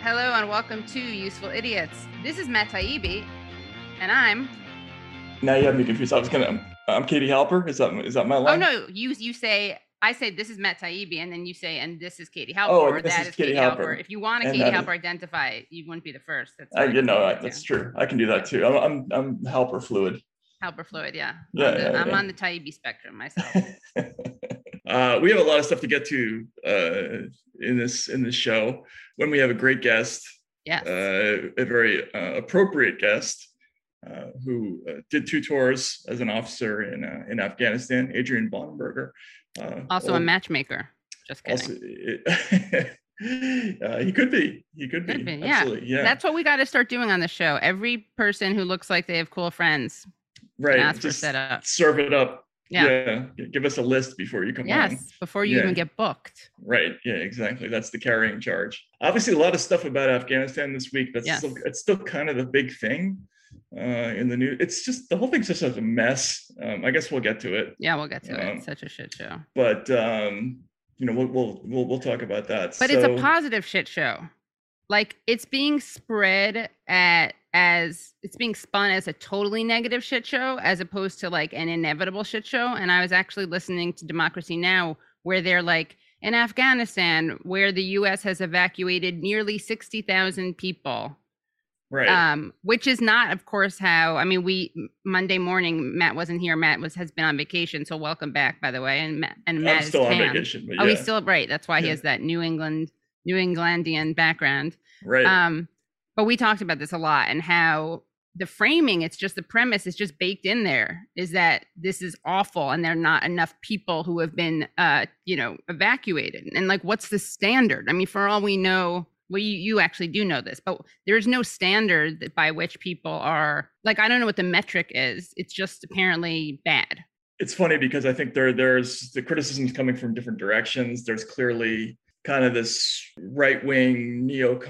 Hello and welcome to Useful Idiots. This is Matt Taibbi, and I'm. Now you have me confused. I'm Katie Halper. Is that my line? Oh no, you say I say this is Matt Taibbi, and then you say and this is Katie Halper, Oh, or and this that is is Katie Katie Halper. Halper. If you want a And Katie that is, Halper identify, you wouldn't be the first. That's what I can do that's too. true. I can do that Yeah. too. I'm Halper fluid. Halper fluid, yeah. I'm Yeah. on the Taibbi spectrum myself. We have a lot of stuff to get to in this show. When we have a great guest, Yes. A very appropriate guest who did 2 tours as an officer in Afghanistan, Adrian Bonenberger. Also a matchmaker. Just kidding. He could be. Yeah. Absolutely. Yeah. That's what we got to start doing on the show. Every person who looks like they have cool friends. Right. Ask just for setup. Serve it up. Yeah. Give us a list before you come on. Yes, before you even get booked. Right. Yeah, exactly. That's the carrying charge. Obviously, a lot of stuff about Afghanistan this week. It's still kind of the big thing in the news. It's just the whole thing's just a mess. I guess we'll get to it. Yeah, we'll get to it. It's such a shit show. But we'll talk about that. But it's a positive shit show. Like it's being spread as it's being spun as a totally negative shit show as opposed to like an inevitable shit show. And I was actually listening to Democracy Now! Where they're like, in Afghanistan, where the US has evacuated nearly 60,000 people. Right. Which is not, of course, how, I mean, Monday morning, Matt wasn't here. Matt has been on vacation. So welcome back, by the way. And Matt I'm is still on vacation. But yeah. Oh, he's still, right. That's why he has that New Englandian background. Right. But we talked about this a lot and how the framing, it's just the premise is just baked in there, is that this is awful and there are not enough people who have been, evacuated. And like, what's the standard? I mean, for all we know, well, you actually do know this, but there's no standard by which people are, like, I don't know what the metric is. It's just apparently bad. It's funny because I think there's the criticisms coming from different directions. There's clearly kind of this right-wing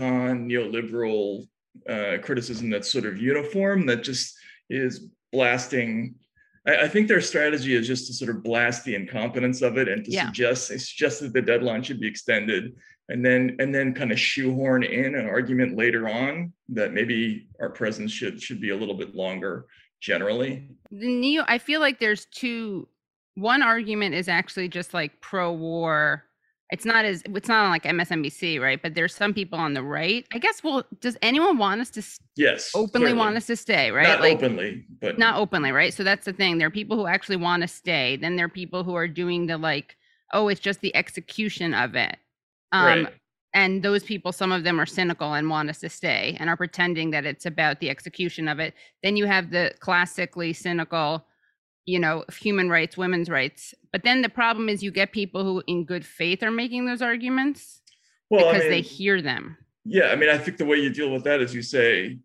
neoliberal criticism that's sort of uniform, that just is blasting. I think their strategy is just to sort of blast the incompetence of it and to suggest that the deadline should be extended, and then kind of shoehorn in an argument later on that maybe our presence should be a little bit longer generally. I feel like there's one argument is actually just like pro-war. It's not on like MSNBC, right? But there's some people on the right. I guess, well, does anyone want us to openly want us to stay, right? Not like, openly, but not openly, right? So that's the thing. There are people who actually want to stay. Then there are people who are doing the like, oh, it's just the execution of it. Right. And those people, some of them are cynical and want us to stay and are pretending that it's about the execution of it. Then you have the classically cynical, human rights, women's rights. But then the problem is you get people who in good faith are making those arguments because they hear them. Yeah, I mean, I think the way you deal with that is you say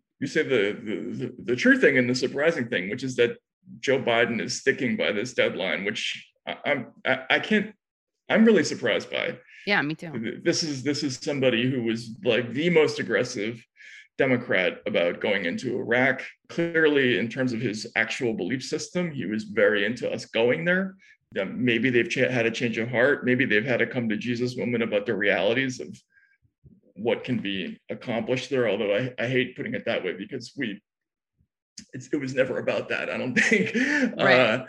the true thing and the surprising thing, which is that Joe Biden is sticking by this deadline, which I'm really surprised by. Yeah, me too. This is somebody who was like the most aggressive Democrat about going into Iraq. Clearly, in terms of his actual belief system, he was very into us going there. Maybe they've had a change of heart. Maybe they've had a come to Jesus moment about the realities of what can be accomplished there. Although I hate putting it that way because it was never about that, I don't think. Right.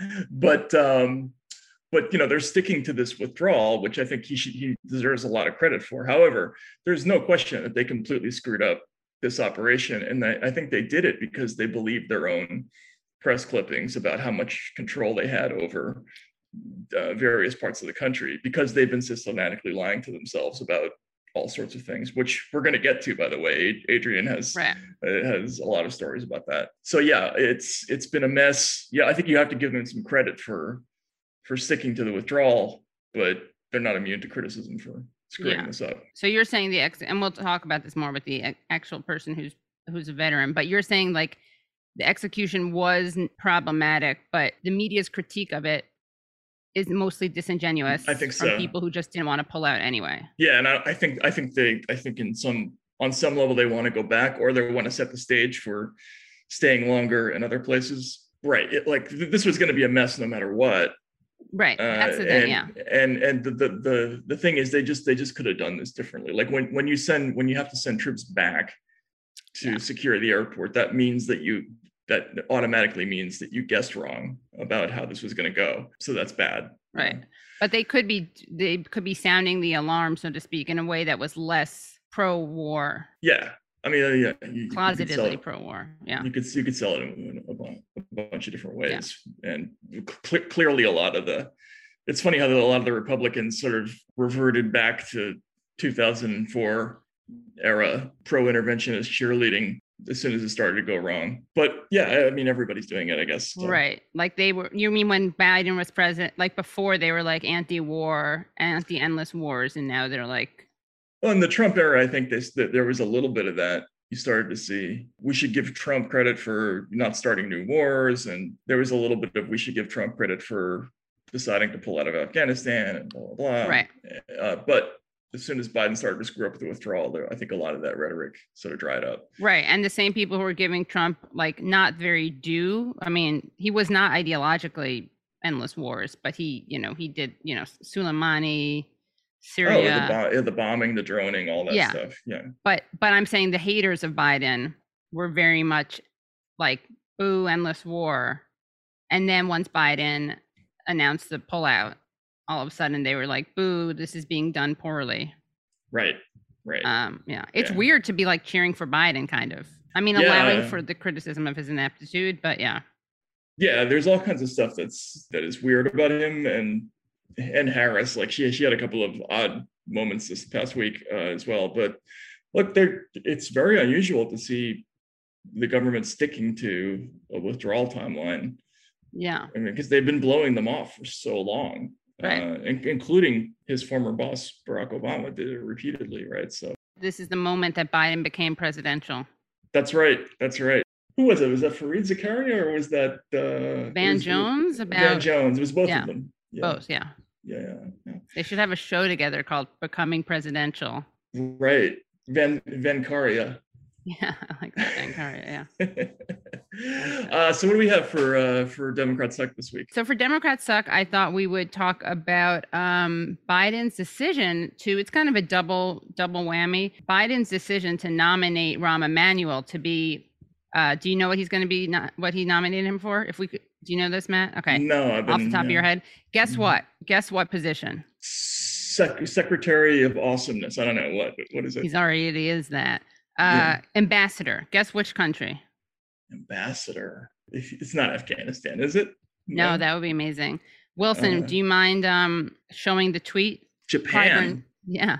But they're sticking to this withdrawal, which I think he deserves a lot of credit for. However, there's no question that they completely screwed up this operation, and I think they did it because they believed their own press clippings about how much control they had over various parts of the country, because they've been systematically lying to themselves about all sorts of things, which we're going to get to, by the way. Adrian has a lot of stories about that. So yeah, it's been a mess. Yeah, I think you have to give them some credit for sticking to the withdrawal, but they're not immune to criticism for screwing this up. So you're saying and we'll talk about this more with the actual person who's a veteran, but you're saying like the execution was problematic, but the media's critique of it is mostly disingenuous. I think so. From people who just didn't want to pull out anyway. Yeah, and I think on some level they want to go back, or they want to set the stage for staying longer in other places. Right. This was going to be a mess no matter what. Right. That's the thing. Yeah. And the thing is, they just could have done this differently. Like when you have to send troops back to secure the airport, that means that automatically means that you guessed wrong about how this was going to go. So that's bad. Right. But they could be sounding the alarm, so to speak, in a way that was less pro-war. Yeah. I mean, closetedly pro-war. Yeah. You could sell it in a bunch of different ways, and clearly a lot of it's funny how a lot of the Republicans sort of reverted back to 2004 era pro-interventionist cheerleading as soon as it started to go wrong. But yeah, I mean, everybody's doing it, I guess. So. Right. Like you mean when Biden was president, like before they were like anti-war, anti-endless wars, and now they're like. Well, in the Trump era, I think there was a little bit of that. You started to see we should give Trump credit for not starting new wars. And there was a little bit of we should give Trump credit for deciding to pull out of Afghanistan and blah, blah, blah. Right. But as soon as Biden started to screw up with the withdrawal, I think a lot of that rhetoric sort of dried up. Right. And the same people who were giving Trump like not very due. I mean, he was not ideologically endless wars, but he did, Soleimani, Syria. The bombing, the droning, all that stuff. Yeah. But I'm saying the haters of Biden were very much like, boo, endless war. And then once Biden announced the pullout, all of a sudden they were like, boo, this is being done poorly. Right. It's weird to be like cheering for Biden, kind of. I mean, allowing for the criticism of his ineptitude, but yeah. Yeah, there's all kinds of stuff that is weird about him, and Harris, like she had a couple of odd moments this past week as well. But look, it's very unusual to see the government sticking to a withdrawal timeline. Yeah, I mean, because they've been blowing them off for so long, right. Including his former boss Barack Obama did it repeatedly, right? So this is the moment that Biden became presidential. That's right. Who was it? Was that Fareed Zakaria or was that Van Jones? Van Jones. It was both of them. Yeah. Both, yeah. Yeah. They should have a show together called Becoming Presidential. Right. Vankaria. Yeah, I like that, Vankaria, yeah. So what do we have for Democrat Suck this week? So for Democrat Suck, I thought we would talk about Biden's decision it's kind of a double whammy. Biden's decision to nominate Rahm Emanuel to be, do you know what he's going to be, what he nominated him for? Do you know this, Matt? Okay. No, off the top of your head. Guess what? Guess what position? Secretary of Awesomeness. I don't know what is it. He's already is that. Ambassador. Guess which country? Ambassador. It's not Afghanistan, is it? No, that would be amazing. Wilson, do you mind showing the tweet? Japan. Yeah.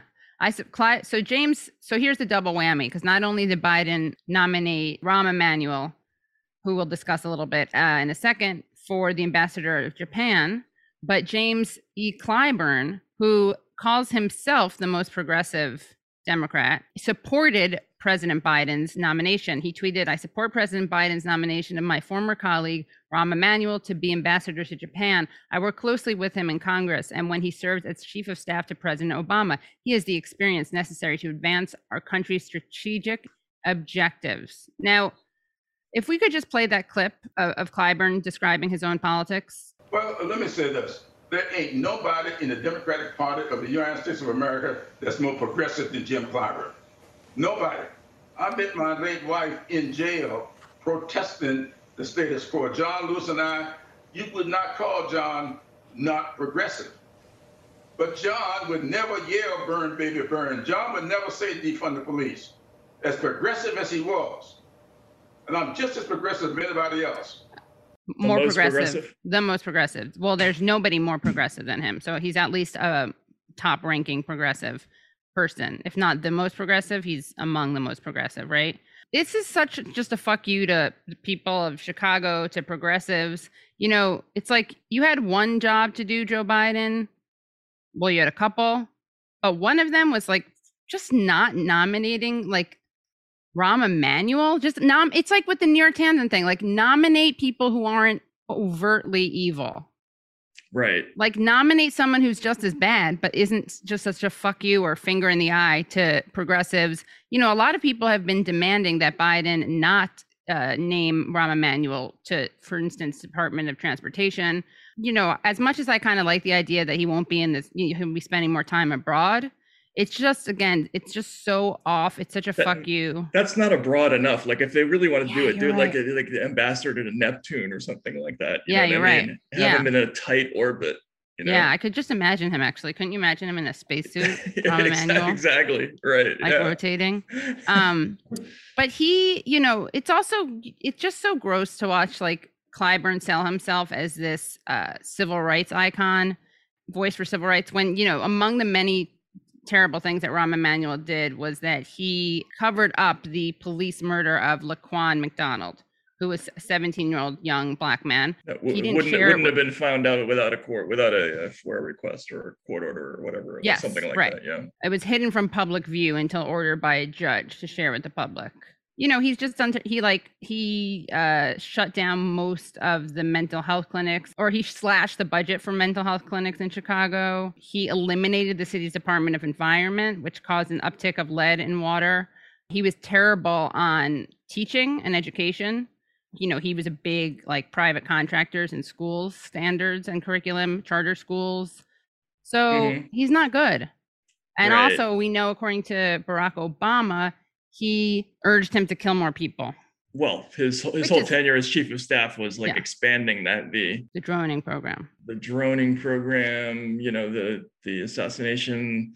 So James, here's the double whammy, because not only did Biden nominate Rahm Emanuel, who we'll discuss a little bit in a second, for the ambassador of Japan, but James E. Clyburn, who calls himself the most progressive Democrat, supported President Biden's nomination. He tweeted, "I support President Biden's nomination of my former colleague, Rahm Emanuel, to be ambassador to Japan. I worked closely with him in Congress, and when he served as chief of staff to President Obama, he has the experience necessary to advance our country's strategic objectives." Now, if we could just play that clip of Clyburn describing his own politics. Well, let me say this. There ain't nobody in the Democratic Party of the United States of America that's more progressive than Jim Clyburn. Nobody. I met my late wife in jail protesting the status quo. John Lewis and I, you would not call John not progressive. But John would never yell, "Burn, baby, burn." John would never say defund the police. As progressive as he was. And I'm just as progressive as anybody else. More progressive. The most progressive. Well, there's nobody more progressive than him. So he's at least a top ranking progressive person. If not the most progressive, he's among the most progressive, right? This is such just a fuck you to the people of Chicago, to progressives. It's like you had one job to do, Joe Biden. Well, you had a couple, but one of them was like just not nominating like Rahm Emanuel. It's like with the Neera Tanden thing, like nominate people who aren't overtly evil. Right. Like nominate someone who's just as bad, but isn't just such a fuck you or finger in the eye to progressives. A lot of people have been demanding that Biden not name Rahm Emanuel to, for instance, Department of Transportation. You know, as much as I kind of like the idea that he won't be in this, he'll be spending more time abroad. It's just, again, it's just so off. It's such a fuck you. That's not abroad enough. Like if they really want to do it, do it right. like the ambassador to Neptune or something like that. You know you're right. Have him in a tight orbit. You know? Yeah, I could just imagine him actually. Couldn't you imagine him in a spacesuit? Exactly. Right. Like rotating. But he, you know, it's just so gross to watch like Clyburn sell himself as this civil rights icon, voice for civil rights, when, you know, among the many terrible things that Rahm Emanuel did was that he covered up the police murder of Laquan McDonald, who was a 17-year-old young black man. He wouldn't have been found out without a FOIA request or a court order or whatever. Yes, something like right. that. Yeah. It was hidden from public view until ordered by a judge to share with the public. You know, he's just done. He shut down most of the mental health clinics, or he slashed the budget for mental health clinics in Chicago. He eliminated the city's Department of Environment, which caused an uptick of lead in water. He was terrible on teaching and education. You know, he was a big like private contractors and schools standards and curriculum, charter schools. So he's not good. And also, we know, according to Barack Obama, he urged him to kill more people. Well, his whole tenure as chief of staff was like expanding the droning program. The droning program, you know, the assassination,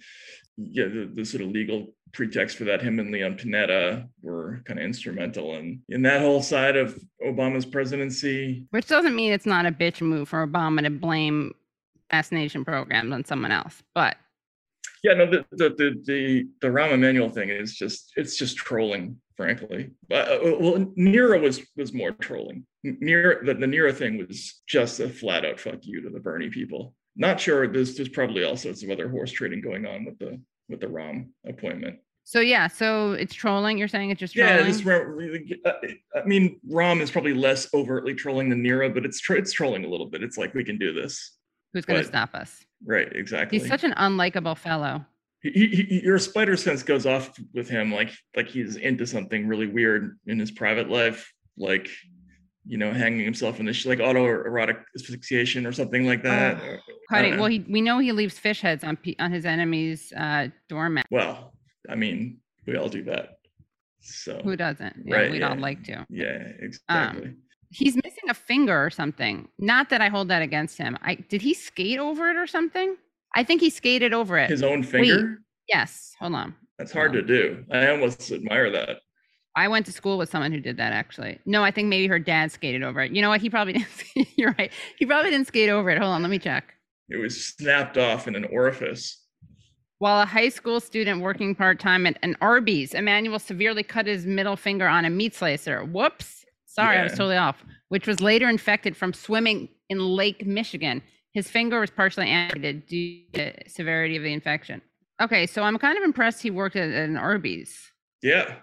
the sort of legal pretext for that. Him and Leon Panetta were kind of instrumental in that whole side of Obama's presidency. Which doesn't mean it's not a bitch move for Obama to blame assassination programs on someone else, but yeah, no, the Rahm Emanuel thing is just trolling, frankly. Well, Nero was more trolling. The Nero thing was just a flat out fuck you to the Bernie people. Not sure. There's probably all sorts of other horse trading going on with the Rahm appointment. So yeah, so it's trolling. You're saying it's just trolling? Yeah, I mean, Rahm is probably less overtly trolling than Nero, but it's trolling a little bit. It's like, we can do this. Who's going to stop us? Right, exactly. He's such an unlikable fellow. Your spider sense goes off with him, like he's into something really weird in his private life, like, you know, hanging himself in this like autoerotic asphyxiation or something like that. Cutting. Well, we know he leaves fish heads on his enemy's doormat. Well, I mean, we all do that. So who doesn't? Yeah, right. We'd all like to. Yeah, exactly. He's missing a finger or something. Not that I hold that against him. Did he skate over it or something? I think he skated over it. His own finger? Wait, yes. Hold on. That's hard to do. I almost admire that. I went to school with someone who did that, actually. No, I think maybe her dad skated over it. You know what? He probably didn't. You're right. He probably didn't skate over it. Hold on. Let me check. It was snapped off in an orifice. While a high school student working part-time at an Arby's, Emanuel severely cut his middle finger on a meat slicer. Whoops. Sorry, I was totally off. Which was later infected from swimming in Lake Michigan. His finger was partially amputated due to the severity of the infection. Okay, so I'm kind of impressed he worked at an Arby's. Yeah.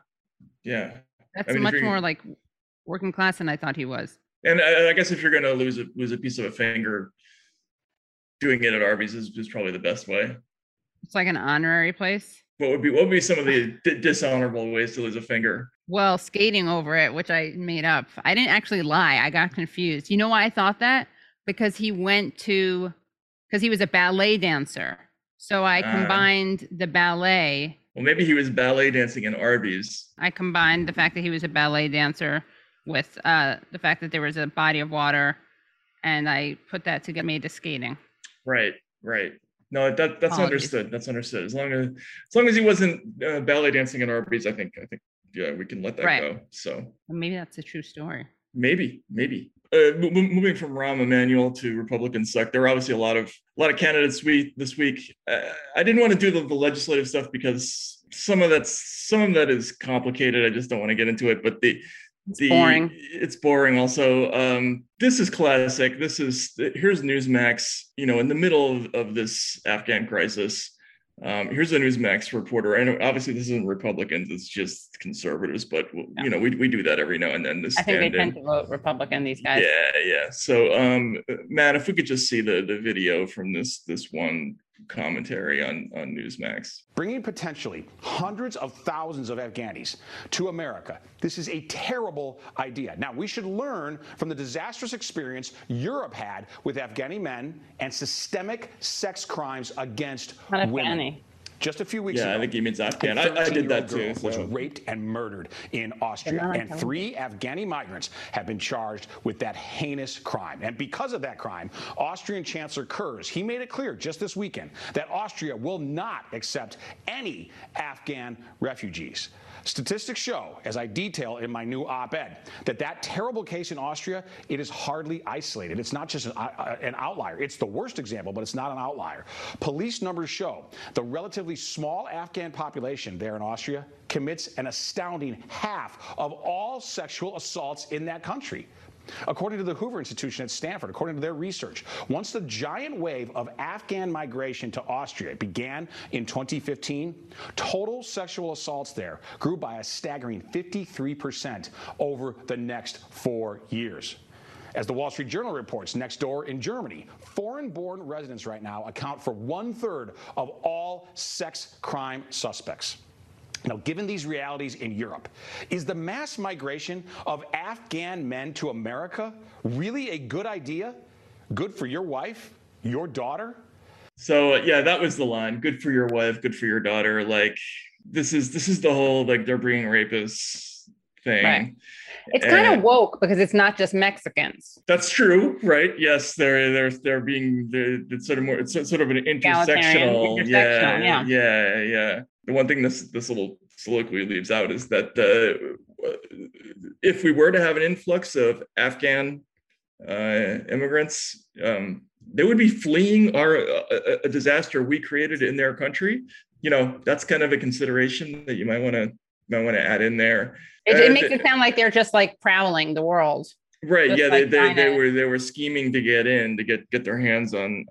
That's much more like working class than I thought he was. And I guess if you're going to lose a piece of a finger, doing it at Arby's is probably the best way. It's like an honorary place. What would be some of the dishonorable ways to lose a finger? Well, skating over it, which I made up. I didn't actually lie. I got confused. You know why I thought that? Because he was a ballet dancer. So I combined the ballet. Well, maybe he was ballet dancing in Arby's. I combined the fact that he was a ballet dancer with the fact that there was a body of water, and I put that to get me to skating. Right. No, that's understood. That's understood. As long as he wasn't ballet dancing in Arby's, I think yeah, we can let that go. So maybe that's a true story. Maybe. Moving from Rahm Emanuel to Republican suck, there are obviously a lot of candidates this week. I didn't want to do the legislative stuff because some of that is complicated. I just don't want to get into it. But boring. It's boring. Also, this is classic. Here's Newsmax. You know, in the middle of this Afghan crisis. Here's a Newsmax reporter. I know obviously this isn't Republicans, it's just conservatives, but you know, we do that every now and then. I think they tend to vote Republican, these guys. Yeah. So Matt, if we could just see the video from this one commentary on Newsmax. Bringing potentially hundreds of thousands of Afghanis to America. This is a terrible idea. Now, we should learn from the disastrous experience Europe had with Afghani men and systemic sex crimes against women. Just a few weeks ago, I think he means Afghan. I did that too. Was raped and murdered in Austria, and 3 Afghani migrants have been charged with that heinous crime. And because of that crime, Austrian Chancellor Kurz, he made it clear just this weekend that Austria will not accept any Afghan refugees. Statistics show, as I detail in my new op-ed, that terrible case in Austria, it is hardly isolated. It's not just an outlier. It's the worst example, but it's not an outlier. Police numbers show the relatively small Afghan population there in Austria commits an astounding half of all sexual assaults in that country. According to the Hoover Institution at Stanford, according to their research, once the giant wave of Afghan migration to Austria began in 2015, total sexual assaults there grew by a staggering 53% over the next 4 years. As the Wall Street Journal reports, next door in Germany, foreign-born residents right now account for 1/3 of all sex crime suspects. Now, given these realities in Europe, is the mass migration of Afghan men to America really a good idea? Good for your wife, your daughter? So yeah, that was the line. Good for your wife, good for your daughter. Like this is the whole like they're bringing rapists thing. Right. It's kind of woke because it's not just Mexicans. That's true, right? Yes, they're being it's sort of more. It's sort of an intersectional. Yeah. The one thing this little soliloquy leaves out is that if we were to have an influx of Afghan immigrants, they would be fleeing a disaster we created in their country. You know, that's kind of a consideration that you might want to add in there. It makes it sound like they're just like prowling the world. Right. Yeah. Like they were scheming to get in, to get their hands on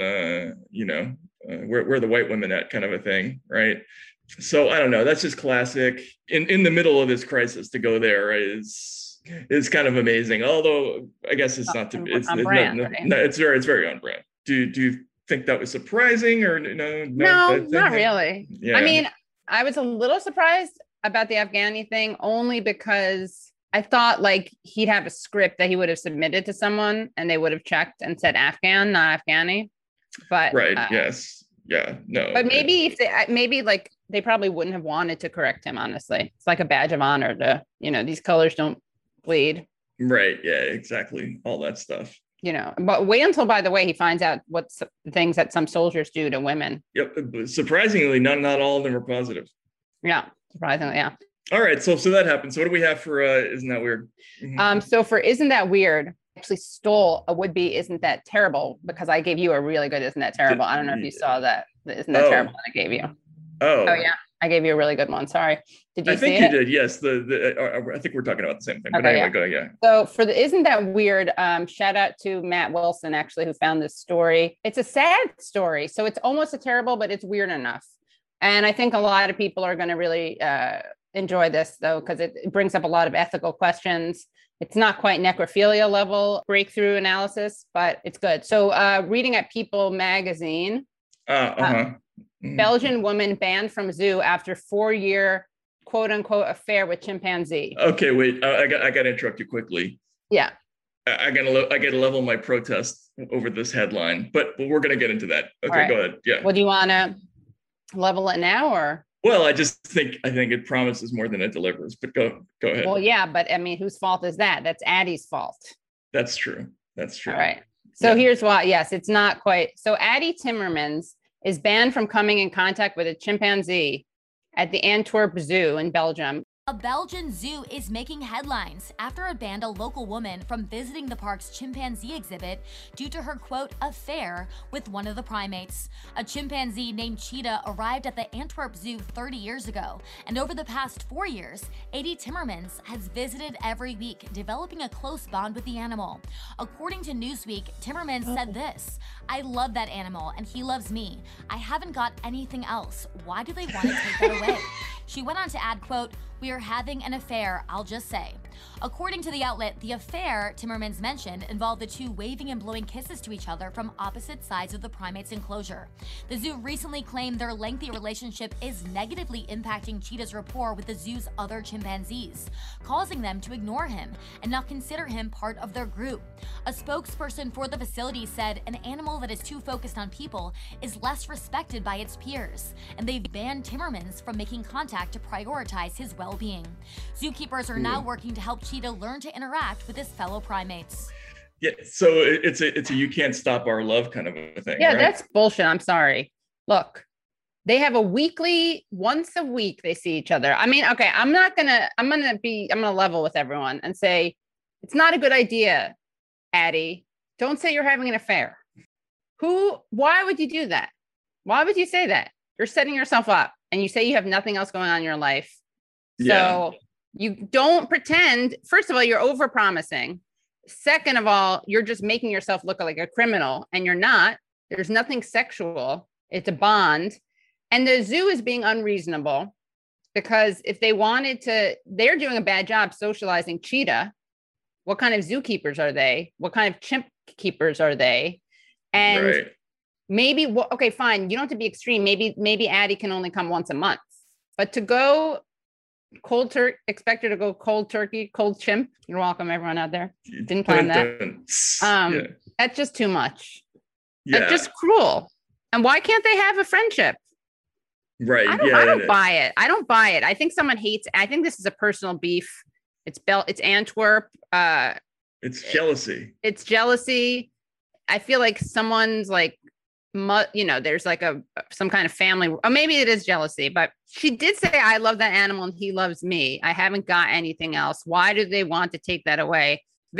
where the white women at kind of a thing. Right. So I don't know. That's just classic in the middle of this crisis to go there is kind of amazing. Although I guess it's not to be. It's very on brand. Do you think that was surprising or no? No, not really. Yeah. I mean, I was a little surprised about the Afghani thing only because I thought like he'd have a script that he would have submitted to someone and they would have checked and said Afghan, not Afghani. But right. Yes. Yeah. No. But maybe they probably wouldn't have wanted to correct him. Honestly, it's like a badge of honor to, these colors don't bleed. Right. Yeah, exactly. All that stuff. But wait until, by the way, he finds out what things that some soldiers do to women. Yep. Surprisingly, not all of them are positive. Yeah. Surprisingly. Yeah. All right. So that happened. So what do we have for Isn't That Weird? Mm-hmm. So for Isn't That Weird, I actually stole a would-be Isn't That Terrible because I gave you a really good Isn't That Terrible. I don't know if you saw that. Isn't That Terrible that I gave you? Oh yeah. I gave you a really good one. Sorry. Did you see it? I think you did. Yes. I think we're talking about the same thing. But okay, anyway, go. Yeah. So for the Isn't That Weird, shout out to Matt Wilson, actually, who found this story. It's a sad story. So it's almost a terrible, but it's weird enough. And I think a lot of people are going to really enjoy this, though, because it brings up a lot of ethical questions. It's not quite necrophilia level breakthrough analysis, but it's good. So reading at People magazine, Belgian woman banned from zoo after 4-year quote unquote affair with chimpanzee. Okay, wait, I got to interrupt you quickly. Yeah. I got to level my protest over this headline, but we're going to get into that. Okay, right. Go ahead. Yeah. Well, do you want to level it now or? Well, I think it promises more than it delivers, but go ahead. Well, yeah, but I mean, whose fault is that? That's Addie's fault. That's true. All right. So here's why. Yes, it's not quite. So Addie Timmermans is banned from coming in contact with a chimpanzee at the Antwerp Zoo in Belgium. A Belgian zoo is making headlines after it banned a local woman from visiting the park's chimpanzee exhibit due to her, quote, affair with one of the primates. A chimpanzee named Cheetah arrived at the Antwerp Zoo 30 years ago, and over the past 4 years, Addie Timmermans has visited every week, developing a close bond with the animal. According to Newsweek, Timmermans said this: "I love that animal, and he loves me. I haven't got anything else. Why do they want to take that away?" She went on to add, quote, "We are having an affair, I'll just say. According to the outlet, the affair Timmermans mentioned involved the two waving and blowing kisses to each other from opposite sides of the primate's enclosure. The zoo recently claimed their lengthy relationship is negatively impacting cheetah's rapport with the zoo's other chimpanzees, causing them to ignore him and not consider him part of their group. A spokesperson for the facility said an animal that is too focused on people is less respected by its peers, and they've banned Timmermans from making contact to prioritize his well-being. Zookeepers are now working to help cheetah learn to interact with his fellow primates. Yeah, so it's a you can't stop our love kind of a thing. Yeah, right? that's bullshit. I'm sorry. Look, they have once a week they see each other. I mean, okay, I'm gonna level with everyone and say it's not a good idea, Addie. Don't say you're having an affair. Why would you do that? Why would you say that? You're setting yourself up and you say you have nothing else going on in your life. So you don't pretend. First of all, you're over-promising. Second of all, you're just making yourself look like a criminal, and you're not. There's nothing sexual. It's a bond. And the zoo is being unreasonable because if they wanted to, they're doing a bad job socializing cheetah. What kind of zookeepers are they? What kind of chimp keepers are they? And maybe, okay, fine. You don't have to be extreme. Maybe Addie can only come once a month, but to go expect her to go cold turkey, cold chimp. You're welcome, everyone out there. Didn't plan that. That's just too much. Yeah. That's just cruel. And why can't they have a friendship? Right. I don't buy it. I don't buy it. I think someone hates. I think this is a personal beef. It's Antwerp. It's jealousy. It's jealousy. I feel like someone's like, there's like some kind of family, or maybe it is jealousy, but she did say, I love that animal and he loves me. I haven't got anything else. Why do they want to take that away?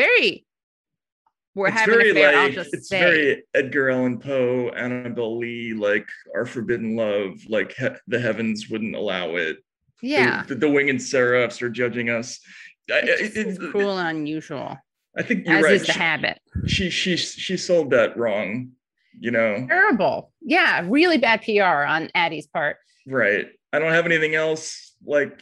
We're having an affair, I'll just it's say. Very Edgar Allan Poe, Annabelle Lee, like our forbidden love, like the heavens wouldn't allow it. Yeah. The winged seraphs are judging us. It's cruel and unusual. I think you're right. As is the habit. She sold that wrong. Terrible. Yeah, really bad PR on Addie's part. Right. I don't have anything else. Like,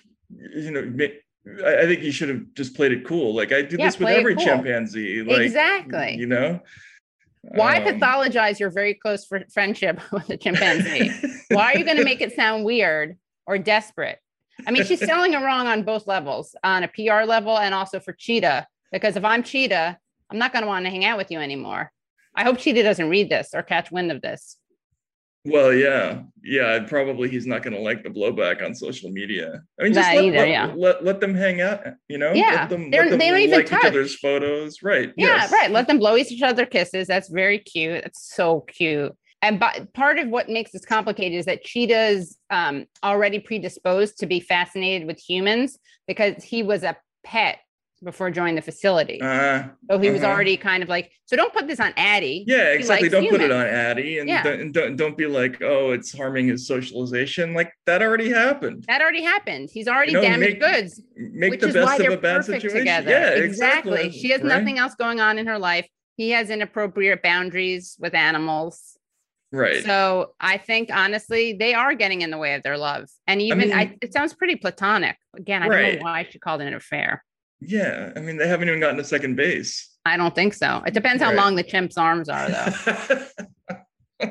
I think you should have just played it cool. Like I do this with every chimpanzee. Like, exactly. Why pathologize your very close friendship with a chimpanzee? Why are you going to make it sound weird or desperate? I mean, she's selling it wrong on both levels, on a PR level and also for Cheetah. Because if I'm Cheetah, I'm not going to want to hang out with you anymore. I hope Cheetah doesn't read this or catch wind of this. Well, yeah. Probably he's not going to like the blowback on social media. I mean, just let them hang out. Yeah, let them they don't even like touch each other's photos, right? Yeah, yes. Right. Let them blow each other kisses. That's very cute. It's so cute. And part of what makes this complicated is that Cheetah's already predisposed to be fascinated with humans because he was a pet before joining the facility. So he was already kind of like, so don't put this on Addie. Yeah, exactly. Don't put it on Addie and don't be like, oh, it's harming his socialization. Like that already happened. He's already damaged goods. Make the best of a bad situation. Together. Yeah, exactly. She has nothing else going on in her life. He has inappropriate boundaries with animals. Right. So I think honestly, they are getting in the way of their love. And even it sounds pretty platonic. Again, I don't know why she called it an affair. Yeah, I mean, they haven't even gotten to second base. I don't think so. It depends how long the chimp's arms are, though.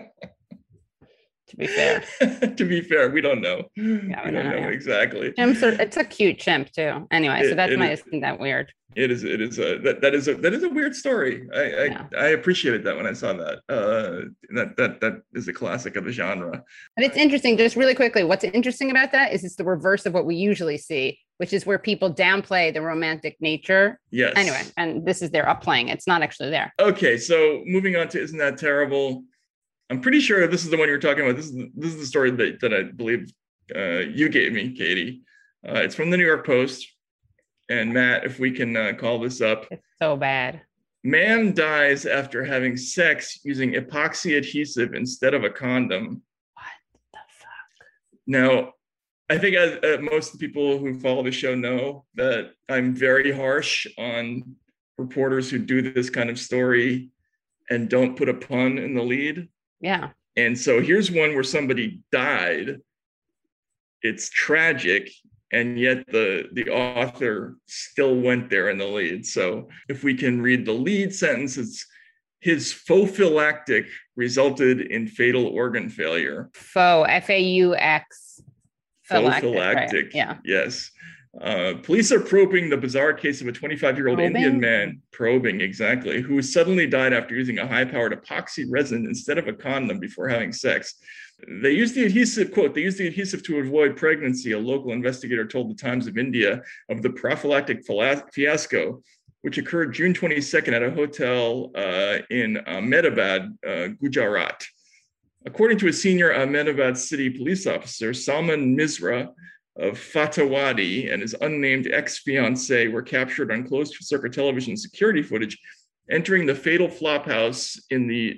To be fair, we don't know. Yeah, we don't know exactly. Chimps it's a cute chimp too. Anyway, so that's isn't that weird? It is that is a weird story. I appreciated that when I saw that. That is a classic of the genre. And it's interesting, just really quickly, what's interesting about that is it's the reverse of what we usually see, which is where people downplay the romantic nature. Yes. Anyway, and this is their upplaying. It's not actually there. Okay, so moving on to Isn't That Terrible? I'm pretty sure this is the one you're talking about. This is the story that I believe you gave me, Katie. It's from the New York Post. And Matt, if we can call this up. It's so bad. Man dies after having sex using epoxy adhesive instead of a condom. What the fuck? Now, I think most of the people who follow the show know that I'm very harsh on reporters who do this kind of story and don't put a pun in the lead. Yeah. And so here's one where somebody died. It's tragic. and yet the author still went there in the lead. So if we can read the lead sentence, it's his prophylactic resulted in fatal organ failure. Faux, F-A-U-X. Prophylactic, right? Yeah. Yes. Police are probing the bizarre case of a 25-year-old Indian man, exactly, who suddenly died after using a high-powered epoxy resin instead of a condom before having sex. They used the adhesive, quote, they used the adhesive to avoid pregnancy, a local investigator told the Times of India of the prophylactic fiasco, which occurred June 22nd at a hotel in Ahmedabad, Gujarat. According to a senior Ahmedabad city police officer, Salman Misra of Fatawadi and his unnamed ex-fiancée were captured on closed-circuit television security footage entering the fatal flop house in the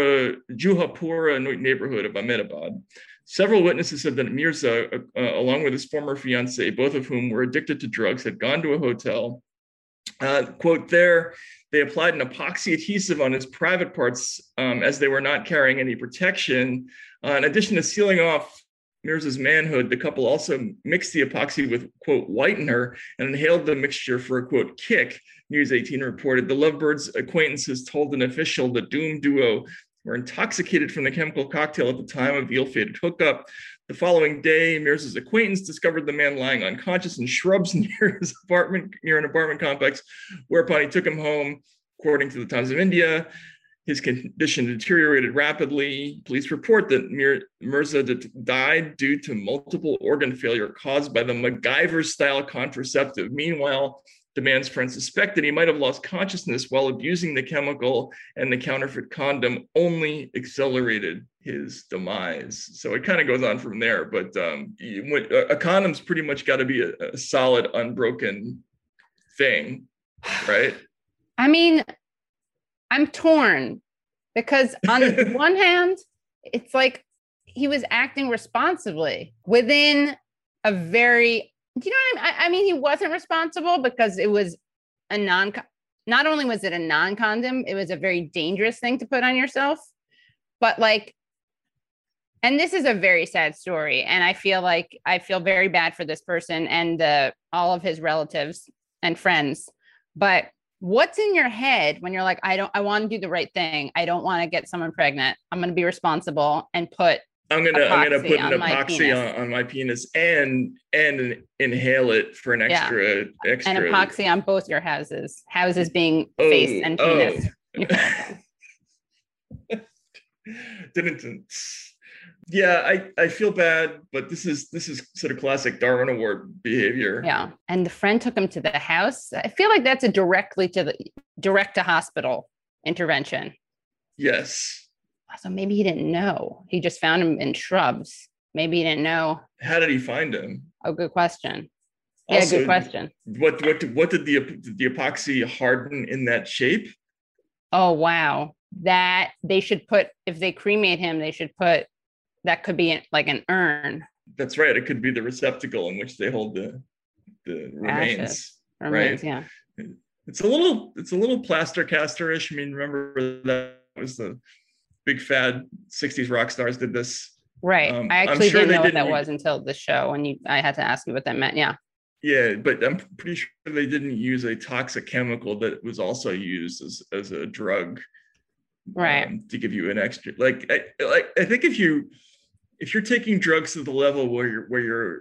Juhapura neighborhood of Ahmedabad. Several witnesses said that Mirza, along with his former fiancée, both of whom were addicted to drugs, had gone to a hotel. Quote, there, they applied an epoxy adhesive on his private parts as they were not carrying any protection. In addition to sealing off Mirza's manhood, the couple also mixed the epoxy with, quote, whitener and inhaled the mixture for a, quote, kick, News 18 reported. The Lovebirds' acquaintances told an official the doomed duo were intoxicated from the chemical cocktail at the time of the ill-fated hookup. The following day, Mirza's acquaintance discovered the man lying unconscious in shrubs near his apartment, near an apartment complex, whereupon he took him home. According to the Times of India, his condition deteriorated rapidly. Police report that Mirza died due to multiple organ failure caused by the MacGyver-style contraceptive. Meanwhile, the man's friends suspect that he might have lost consciousness while abusing the chemical, and the counterfeit condom only accelerated his demise. So it kind of goes on from there, but a condom's pretty much got to be a solid, unbroken thing, right? I mean, I'm torn because on one hand, it's like he was acting responsibly within a very, you know what I mean? He wasn't responsible because it was not only was it a non-condom, it was a very dangerous thing to put on yourself, but like, and this is a very sad story. And I feel very bad for this person and all of his relatives and friends, but what's in your head when you're like, I want to do the right thing. I don't want to get someone pregnant. I'm going to be responsible and I'm gonna put an epoxy on my penis and inhale it for an extra. And epoxy on both your houses being face and penis. Yeah, I feel bad, but this is sort of classic Darwin Award behavior. Yeah, and the friend took him to the house. I feel like that's a direct to hospital intervention. Yes. So maybe he didn't know. He just found him in shrubs. Maybe he didn't know. How did he find him? Oh, good question. Yeah, also, good question. What did the epoxy harden in that shape? Oh, wow. That they should put, if they cremate him, they should put, that could be like an urn. That's right. It could be the receptacle in which they hold the remains. Right? Yeah. It's a little plaster caster-ish. I mean, remember that was the big fad 60s rock stars did this. Right. I actually didn't know what that was until the show, and I had to ask you what that meant. Yeah. Yeah, but I'm pretty sure they didn't use a toxic chemical that was also used as a drug. Right. To give you an extra, I think if you're taking drugs to the level where you're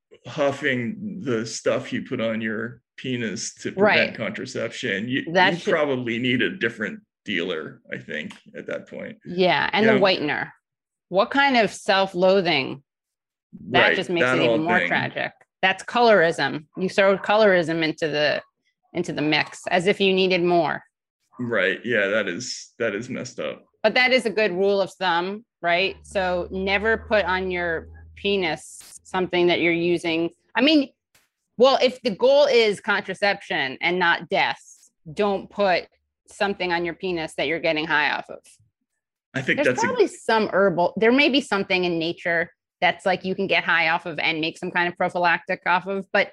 huffing the stuff you put on your penis to prevent contraception, you probably need a different dealer, I think, at that point. Yeah, and the whitener. What kind of self-loathing? That just makes it even more tragic. That's colorism. You throw colorism into the mix as if you needed more. Right. Yeah, that is messed up. But that is a good rule of thumb, right? So never put on your penis something that you're using. I mean, well, if the goal is contraception and not death, don't put something on your penis that you're getting high off of. I think there's probably some herbal, there may be something in nature that's like you can get high off of and make some kind of prophylactic off of, but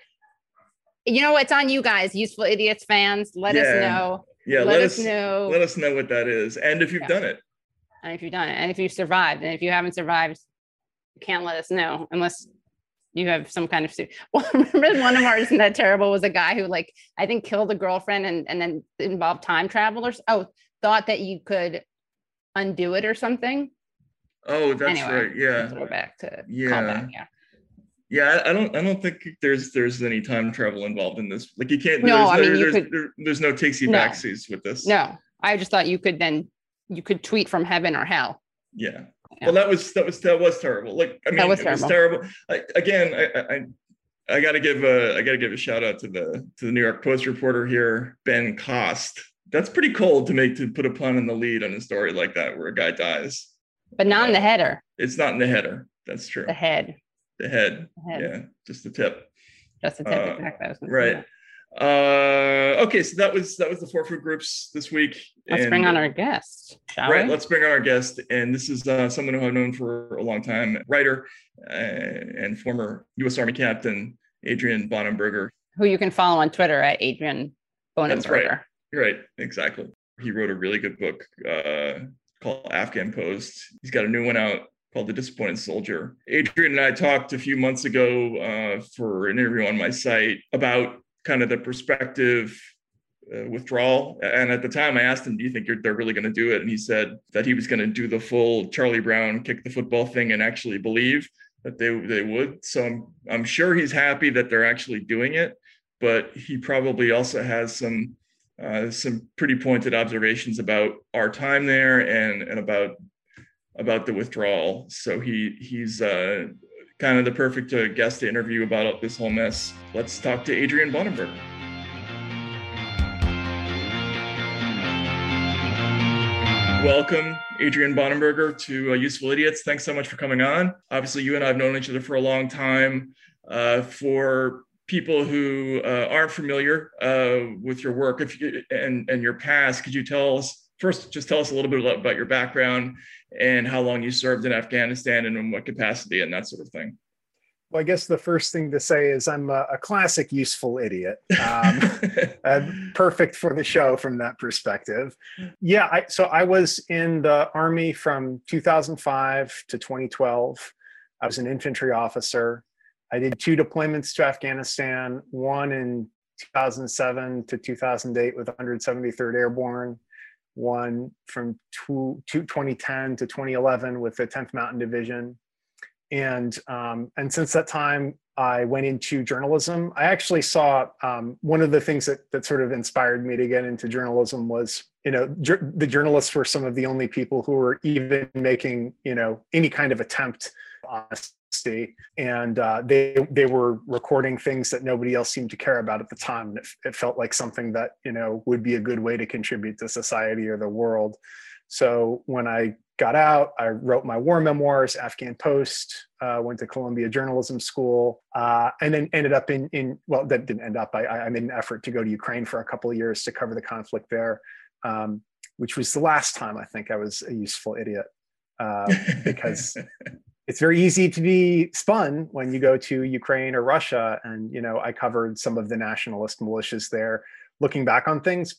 you know, it's on you guys, Useful Idiots fans. Let us know. Yeah, let us know what that is. And if you've done it. And if you've done it. And if you've survived. And if you haven't survived, you can't let us know unless You have some kind of suit. Well, remember one of ours, Isn't That Terrible, was a guy who like, I think killed a girlfriend and then involved time travelers. Thought that you could undo it or something. Oh, that's Anyway, right. Yeah. Throwback to Yeah. callback. Yeah. Yeah, I don't think there's any time travel involved in this. Like you can't. No, I mean, there's no takesy backsies with this. No, I just thought you could tweet from heaven or hell. Yeah. Well, that was terrible. Like, I mean, was it was terrible. I got to give a shout out to the New York Post reporter here, Ben Cost. That's pretty cold to put a pun in the lead on a story like that where a guy dies. But not in the header. It's not in the header. That's true. The head. The head. Yeah, just the tip. Just the tip. Exactly. Right. Okay, so that was the four food groups this week. Let's bring on our guest, shall we? Let's bring on our guest. And this is someone who I've known for a long time, writer and former U.S. Army captain, Adrian Bonenberger. Who you can follow on Twitter at Adrian Bonenberger. That's right. Right, exactly. He wrote a really good book called Afghan Post. He's got a new one out called The Disappointed Soldier. Adrian and I talked a few months ago for an interview on my site about kind of the prospective withdrawal. And at the time I asked him, do you think they're really going to do it? And he said that he was going to do the full Charlie Brown kick the football thing and actually believe that they would. So I'm sure he's happy that they're actually doing it, but he probably also has some pretty pointed observations about our time there and about the withdrawal. So he's kind of the perfect guest to interview about this whole mess. Let's talk to Adrian Bonenberger. Welcome, Adrian Bonenberger, to Useful Idiots. Thanks so much for coming on. Obviously, you and I have known each other for a long time. For people who aren't familiar with your work and your past, could you tell us a little bit about your background and how long you served in Afghanistan and in what capacity and that sort of thing? Well, I guess the first thing to say is I'm a classic useful idiot. Perfect for the show from that perspective. Yeah, so I was in the Army from 2005 to 2012. I was an infantry officer. I did 2 deployments to Afghanistan, one in 2007 to 2008 with 173rd Airborne, one from 2010 to 2011 with the 10th Mountain Division. And since that time, I went into journalism. I actually saw one of the things that sort of inspired me to get into journalism was, the journalists were some of the only people who were even making, any kind of attempt on honesty. And they were recording things that nobody else seemed to care about at the time. And it felt like something that, would be a good way to contribute to society or the world. So when I got out, I wrote my war memoirs, Afghan Post, went to Columbia Journalism School, and then ended up well, that didn't end up. I made an effort to go to Ukraine for a couple of years to cover the conflict there, which was the last time I think I was a useful idiot, because it's very easy to be spun when you go to Ukraine or Russia. And, I covered some of the nationalist militias there, looking back on things,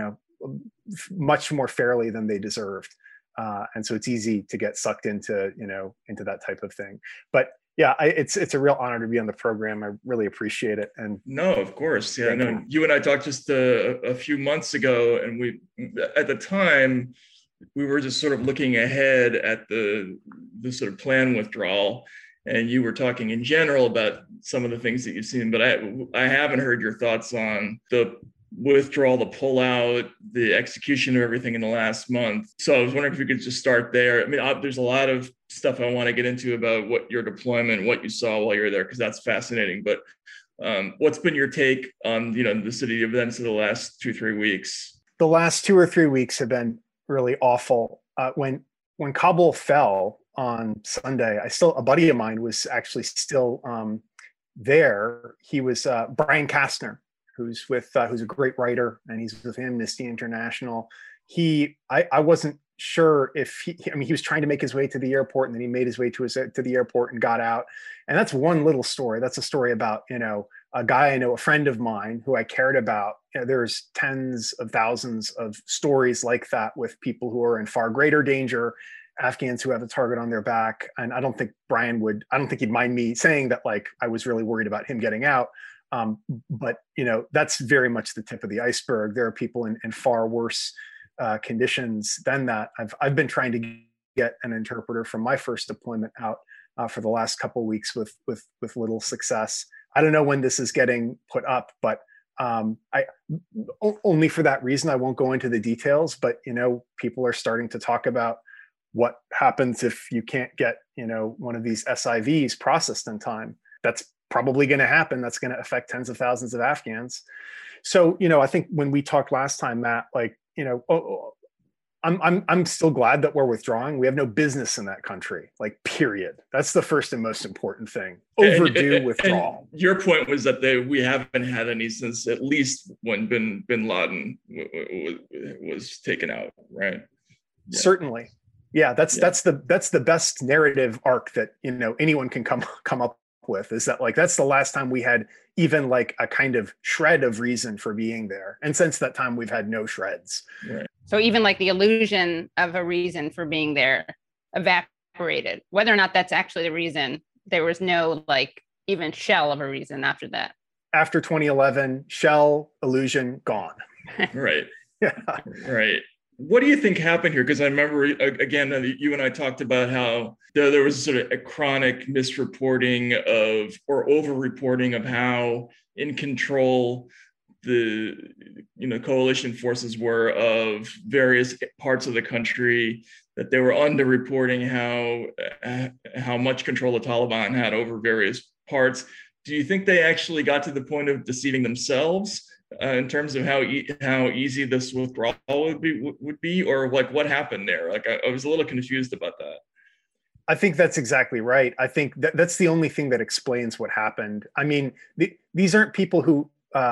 much more fairly than they deserved. And so it's easy to get sucked into that type of thing. But yeah, it's a real honor to be on the program. I really appreciate it. And no, of course. Yeah, no, you and I talked just a few months ago, and at the time, we were just sort of looking ahead at the sort of plan withdrawal. And you were talking in general about some of the things that you've seen, but I haven't heard your thoughts on the withdrawal, the pullout, the execution of everything in the last month. So I was wondering if we could just start there. I mean, there's a lot of stuff I want to get into about what your deployment, what you saw while you were there, because that's fascinating. But what's been your take on, the city events of the last 2-3 weeks? The last 2 or 3 weeks have been really awful. When Kabul fell on Sunday, a buddy of mine was actually still there. He was Brian Kastner, who's a great writer, and he's with Amnesty International. I wasn't sure if he was trying to make his way to the airport, and then he made his way to the airport and got out. And that's one little story. That's a story about, a guy I know, a friend of mine who I cared about. There's tens of thousands of stories like that with people who are in far greater danger Afghans who have a target on their back. And I don't think he'd mind me saying that, like, I was really worried about him getting out. But, that's very much the tip of the iceberg. There are people in far worse conditions than that. I've been trying to get an interpreter from my first deployment out for the last couple of weeks with little success. I don't know when this is getting put up, but only for that reason, I won't go into the details. But people are starting to talk about what happens if you can't get one of these SIVs processed in time. That's probably going to happen. That's going to affect tens of thousands of Afghans. So I think when we talked last time, Matt, like I'm still glad that we're withdrawing. We have no business in that country, like, period. That's the first and most important thing. Overdue withdrawal. And your point was that we haven't had any since at least when bin Laden was taken out, right? Yeah. Certainly. Yeah, that's the best narrative arc that anyone can come up with, is that, like, that's the last time we had even like a kind of shred of reason for being there. And since that time, we've had no shreds. Right. So even like the illusion of a reason for being there evaporated. Whether or not that's actually the reason, there was no like even shell of a reason after that. After 2011, shell, illusion, gone. Right. Yeah. Right. What do you think happened here? Because I remember, again, you and I talked about how there was sort of a chronic misreporting or over-reporting of how in control the coalition forces were of various parts of the country, that they were under-reporting how much control the Taliban had over various parts. Do you think they actually got to the point of deceiving themselves in terms of how easy this withdrawal would be, or like what happened there? Like I was a little confused about that. I think that's exactly right. I think that's the only thing that explains what happened. I mean, these aren't people who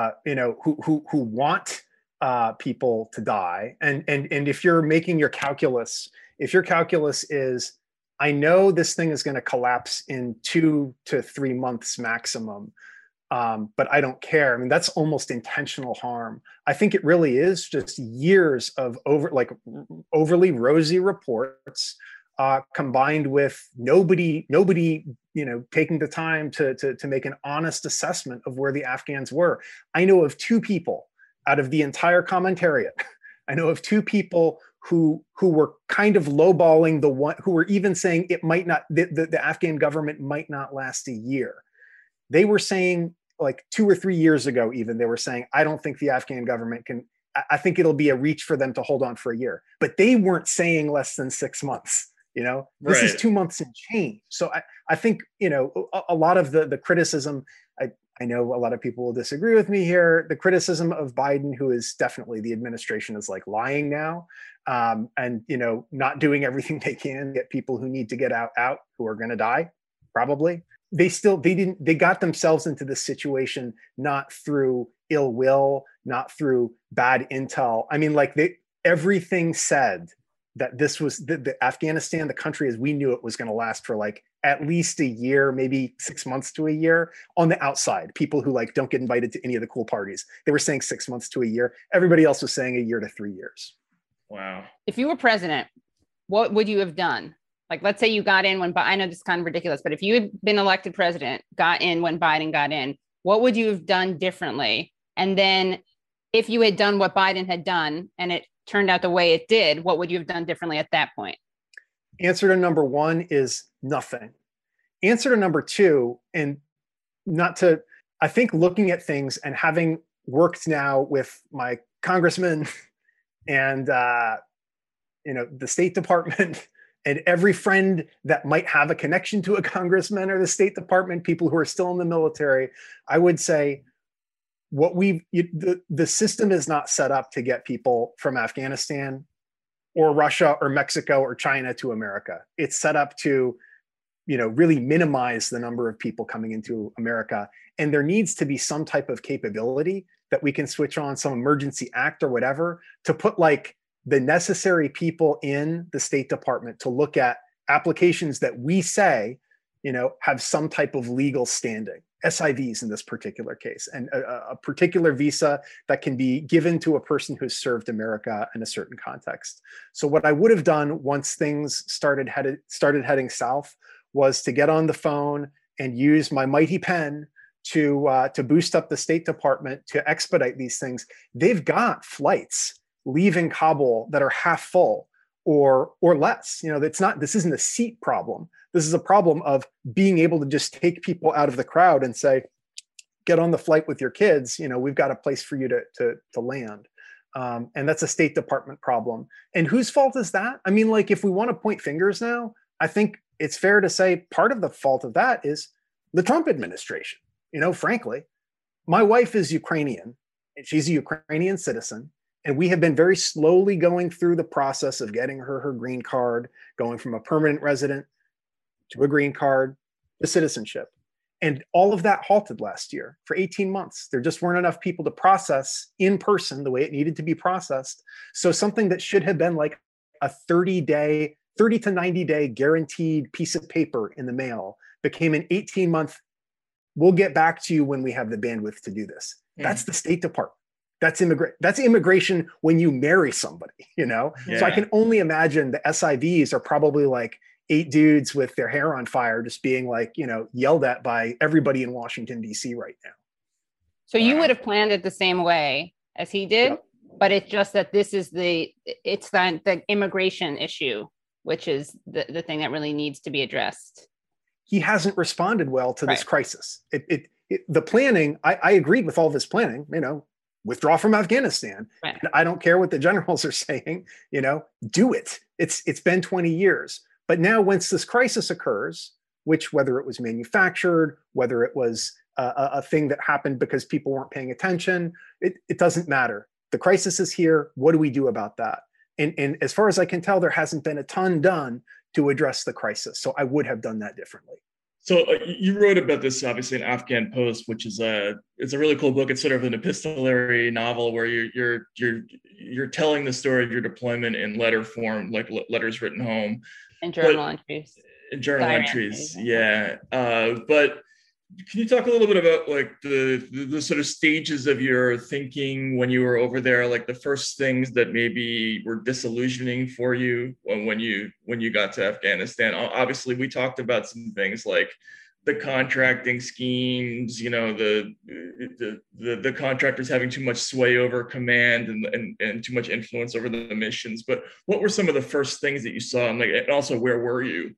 want people to die. And if you're making your calculus, if your calculus is, I know this thing is going to collapse in 2 to 3 months maximum, but I don't care. I mean, that's almost intentional harm. I think it really is just years of overly rosy reports, combined with nobody, taking the time to make an honest assessment of where the Afghans were. I know of 2 people out of the entire commentariat. I know of 2 people who were kind of lowballing the one, who were even saying it might not, the Afghan government might not last a year. They were saying, like 2 or 3 years ago, even, they were saying, I don't think the Afghan government can, I think it'll be a reach for them to hold on for a year. But they weren't saying less than 6 months. This is 2 months and change. So I think, a lot of the criticism, I know a lot of people will disagree with me here. The criticism of Biden, who is definitely, the administration is like lying now, and, not doing everything they can to get people who need to get out, who are going to die, probably. They got themselves into this situation, not through ill will, not through bad intel. I mean, like everything said that this was the Afghanistan, the country as we knew it, was going to last for like at least a year, maybe 6 months to a year on the outside. People who like don't get invited to any of the cool parties, they were saying 6 months to a year. Everybody else was saying a year to 3 years. Wow. If you were president, what would you have done? Like, let's say you got in when, I know this is kind of ridiculous, but if you had been elected president, got in when Biden got in, what would you have done differently? And then if you had done what Biden had done and it turned out the way it did, what would you have done differently at that point? Answer to number 1 is nothing. Answer to number 2, and I think looking at things and having worked now with my congressman and, the State Department, and every friend that might have a connection to a congressman or the State Department, people who are still in the military, I would say the system is not set up to get people from Afghanistan or Russia or Mexico or China to America. It's set up to, really minimize the number of people coming into America. And there needs to be some type of capability that we can switch on, some emergency act or whatever, to put like the necessary people in the State Department to look at applications that we say, have some type of legal standing. SIVs in this particular case, and a particular visa that can be given to a person who's served America in a certain context. So what I would have done once things started heading south was to get on the phone and use my mighty pen to boost up the State Department to expedite these things. They've got flights leaving Kabul that are half full or less. This isn't a seat problem. This is a problem of being able to just take people out of the crowd and say, get on the flight with your kids. We've got a place for you to land. And that's a State Department problem. And whose fault is that? I mean, like, if we want to point fingers now, I think it's fair to say part of the fault of that is the Trump administration. Frankly, my wife is Ukrainian and she's a Ukrainian citizen. And we have been very slowly going through the process of getting her green card, going from a permanent resident to a green card to citizenship. And all of that halted last year for 18 months. There just weren't enough people to process in person the way it needed to be processed. So something that should have been like a 30 to 90 day guaranteed piece of paper in the mail became an 18-month, we'll get back to you when we have the bandwidth to do this. That's the State Department. That's immigration when you marry somebody, Yeah. So I can only imagine the SIVs are probably like 8 dudes with their hair on fire, just being like, yelled at by everybody in Washington, D.C. right now. So you would have planned it the same way as he did, Yep. But it's just that it's the immigration issue, which is the thing that really needs to be addressed. He hasn't responded well to this Right. crisis. The planning, I agreed with all of his planning, withdraw from Afghanistan. Right. And I don't care what the generals are saying, do it. It's been 20 years. But now once this crisis occurs, which whether it was manufactured, whether it was a thing that happened because people weren't paying attention, it doesn't matter. The crisis is here. What do we do about that? And as far as I can tell, there hasn't been a ton done to address the crisis. So I would have done that differently. So you wrote about this obviously in Afghan Post, which is it's a really cool book. It's sort of an epistolary novel where you're telling the story of your deployment in letter form, like letters written home. And journal entries. Journal Diary entries, entries. yeah. But can you talk a little bit about like the sort of stages of your thinking when you were over there, like the first things that maybe were disillusioning for you when you got to Afghanistan? Obviously, we talked about some things like the contracting schemes, the contractors having too much sway over command and too much influence over the missions. But what were some of the first things that you saw, and also where were you?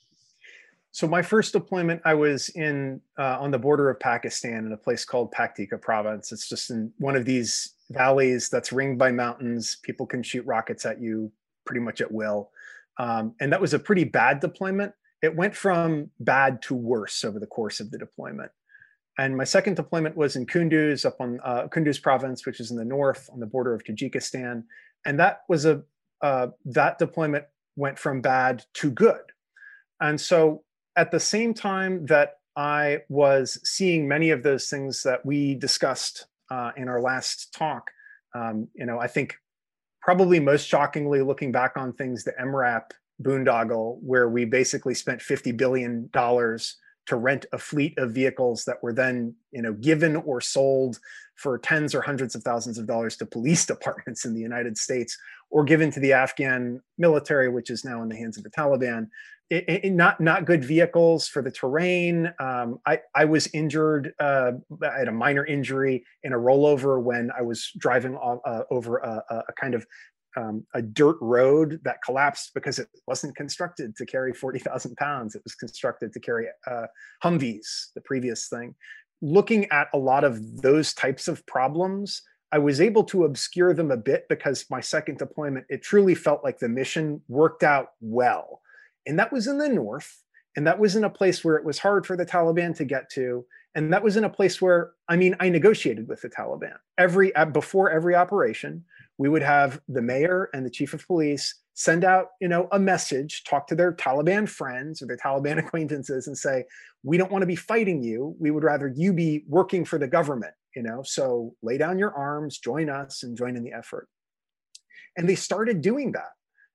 So my first deployment, I was on the border of Pakistan in a place called Paktika province. It's just in one of these valleys that's ringed by mountains. People can shoot rockets at you pretty much at will. And that was a pretty bad deployment. It went from bad to worse over the course of the deployment. And my second deployment was in Kunduz, up on Kunduz province, which is in the north on the border of Tajikistan. And that was that deployment went from bad to good. And so at the same time that I was seeing many of those things that we discussed in our last talk, I think probably most shockingly, looking back on things, the MRAP boondoggle, where we basically spent $50 billion to rent a fleet of vehicles that were then, given or sold for tens or hundreds of thousands of dollars to police departments in the United States, or given to the Afghan military, which is now in the hands of the Taliban. Not good vehicles for the terrain. I was injured. I had a minor injury in a rollover when I was driving over a kind of a dirt road that collapsed because it wasn't constructed to carry 40,000 pounds. It was constructed to carry Humvees, the previous thing. Looking at a lot of those types of problems, I was able to obscure them a bit because my second deployment, it truly felt like the mission worked out well. And that was in the north. And that was in a place where it was hard for the Taliban to get to. And that was in a place where, I negotiated with the Taliban. Before every operation, we would have the mayor and the chief of police send out, a message, talk to their Taliban friends or their Taliban acquaintances and say, we don't want to be fighting you. We would rather you be working for the government, so lay down your arms, join us and join in the effort. And they started doing that.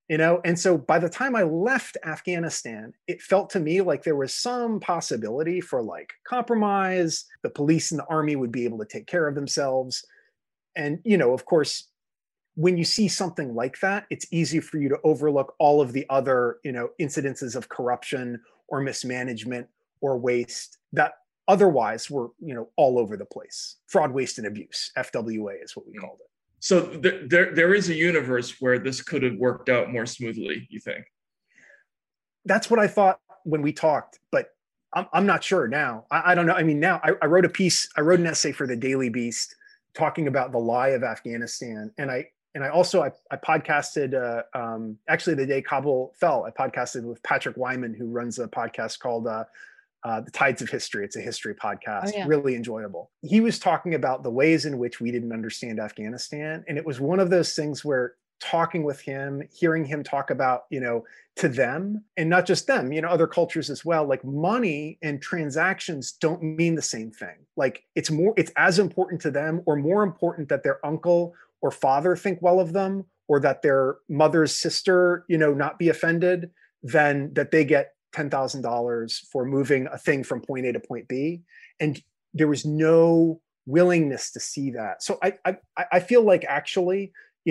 And so by the time I left Afghanistan, it felt to me like there was some possibility for like compromise. The police and the army would be able to take care of themselves. And, of course, when you see something like that, it's easy for you to overlook all of the other, incidences of corruption or mismanagement or waste that otherwise were, all over the place. Fraud, waste, and abuse. FWA is what we called it. So there is a universe where this could have worked out more smoothly, you think? That's what I thought when we talked, but I'm not sure now. I don't know. I mean, now I wrote an essay for the Daily Beast talking about the lie of Afghanistan. And I also podcasted, actually the day Kabul fell, I podcasted with Patrick Wyman, who runs a podcast called The Tides of History. It's a history podcast, really enjoyable. He was talking about the ways in which we didn't understand Afghanistan. And it was one of those things where talking with him, hearing him talk about, to them, and not just them, other cultures as well, like money and transactions don't mean the same thing. Like it's as important to them or more important that their uncle or father think well of them, or that their mother's sister, not be offended, than that they get $10,000 for moving a thing from point A to point B. And there was no willingness to see that. So I feel like actually,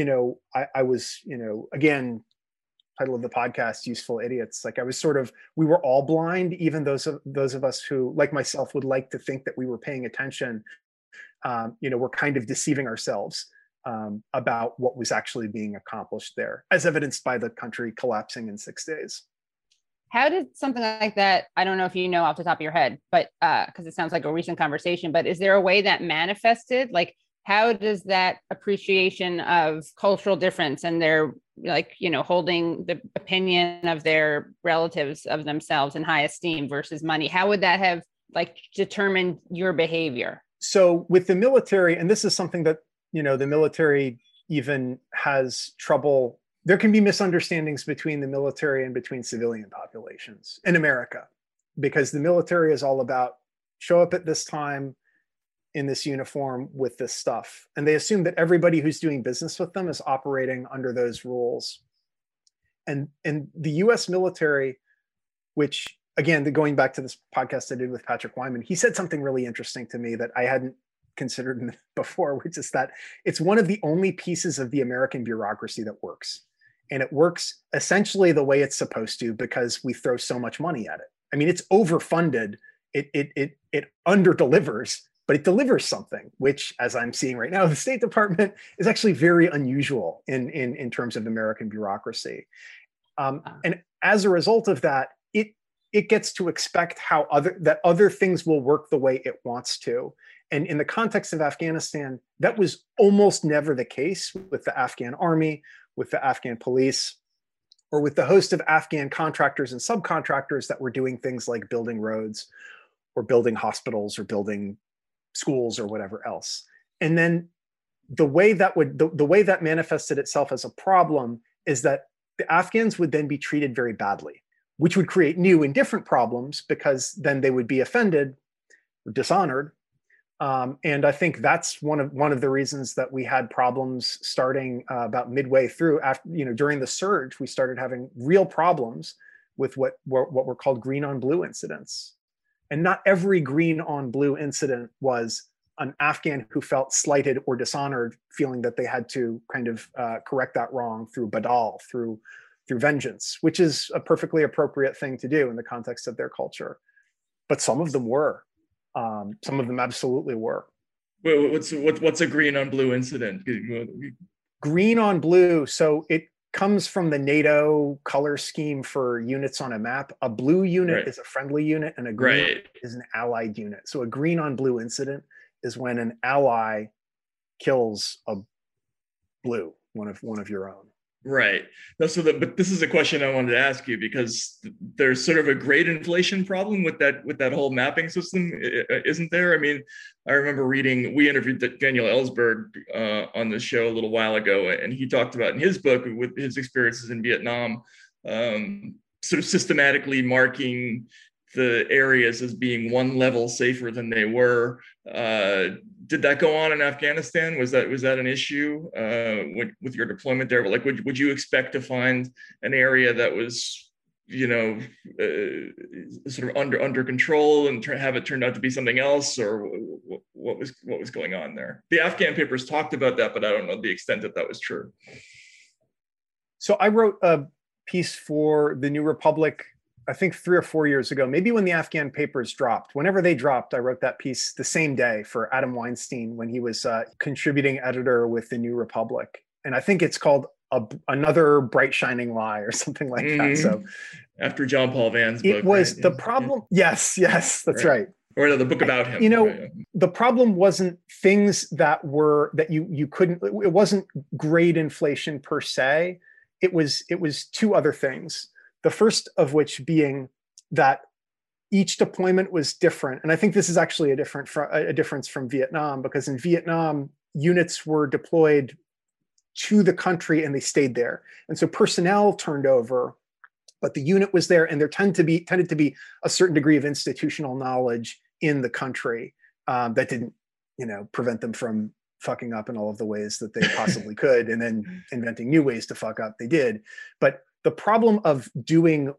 I was, again, title of the podcast, Useful Idiots. Like I was we were all blind, even those of us who, like myself, would like to think that we were paying attention. We're kind of deceiving ourselves about what was actually being accomplished there, as evidenced by the country collapsing in 6 days. How did something like that, I don't know if you know off the top of your head, but because it sounds like a recent conversation, but is there a way that manifested? Like, how does that appreciation of cultural difference and their, holding the opinion of their relatives of themselves in high esteem versus money, how would that have determined your behavior? So with the military, and this is something that, the military even has trouble. There can be misunderstandings between the military and between civilian populations in America, because the military is all about show up at this time in this uniform with this stuff. And they assume that everybody who's doing business with them is operating under those rules. And the US military, which again, going back to this podcast I did with Patrick Wyman, he said something really interesting to me that I hadn't considered before, which is that it's one of the only pieces of the American bureaucracy that works. And it works essentially the way it's supposed to because we throw so much money at it. I mean, it's overfunded. It under-delivers, but it delivers something, which, as I'm seeing right now, the State Department is actually very unusual in terms of American bureaucracy. And as a result of that, it gets to expect that other things will work the way it wants to. And in the context of Afghanistan, that was almost never the case with the Afghan army, with the Afghan police, or with the host of Afghan contractors and subcontractors that were doing things like building roads or building hospitals or building schools or whatever else. And then the way that manifested itself as a problem is that the Afghans would then be treated very badly, which would create new and different problems because then they would be offended or dishonored. And I think that's one of the reasons that we had problems starting about midway through. After, during the surge, we started having real problems with what were called green on blue incidents. And not every green on blue incident was an Afghan who felt slighted or dishonored, feeling that they had to kind of correct that wrong through badal, through vengeance, which is a perfectly appropriate thing to do in the context of their culture. But some of them were. Some of them absolutely were. What's a green on blue incident? Green on blue. So it comes from the NATO color scheme for units on a map. A blue unit is a friendly unit, and a green is an allied unit. So a green on blue incident is when an ally kills a blue, one of your own. Right. No, but this is a question I wanted to ask you because there's sort of a grade inflation problem with that whole mapping system, isn't there? I mean, I remember we interviewed Daniel Ellsberg on the show a little while ago, and he talked about in his book with his experiences in Vietnam, sort of systematically marking the areas as being one level safer than they were, did that go on in Afghanistan? Was that an issue with your deployment there? Like, would you expect to find an area that was, sort of under control and have it turned out to be something else, or what was going on there? The Afghan papers talked about that, but I don't know the extent that was true. So I wrote a piece for the New Republic, I think 3 or 4 years ago, maybe when the Afghan papers dropped. Whenever they dropped, I wrote that piece the same day for Adam Weinstein when he was contributing editor with the New Republic. And I think it's called Another Bright Shining Lie or something like that. So after John Paul Van's book. It was the problem. Yes, that's right. Or the book about him. The problem wasn't things that you couldn't, it wasn't grade inflation per se. It was 2 other things. The first of which being that each deployment was different. And I think this is actually a difference from Vietnam, because in Vietnam, units were deployed to the country and they stayed there. And so personnel turned over, but the unit was there, and there tended to be a certain degree of institutional knowledge in the country that didn't, prevent them from fucking up in all of the ways that they possibly could, and then inventing new ways to fuck up. They did. But the problem of doing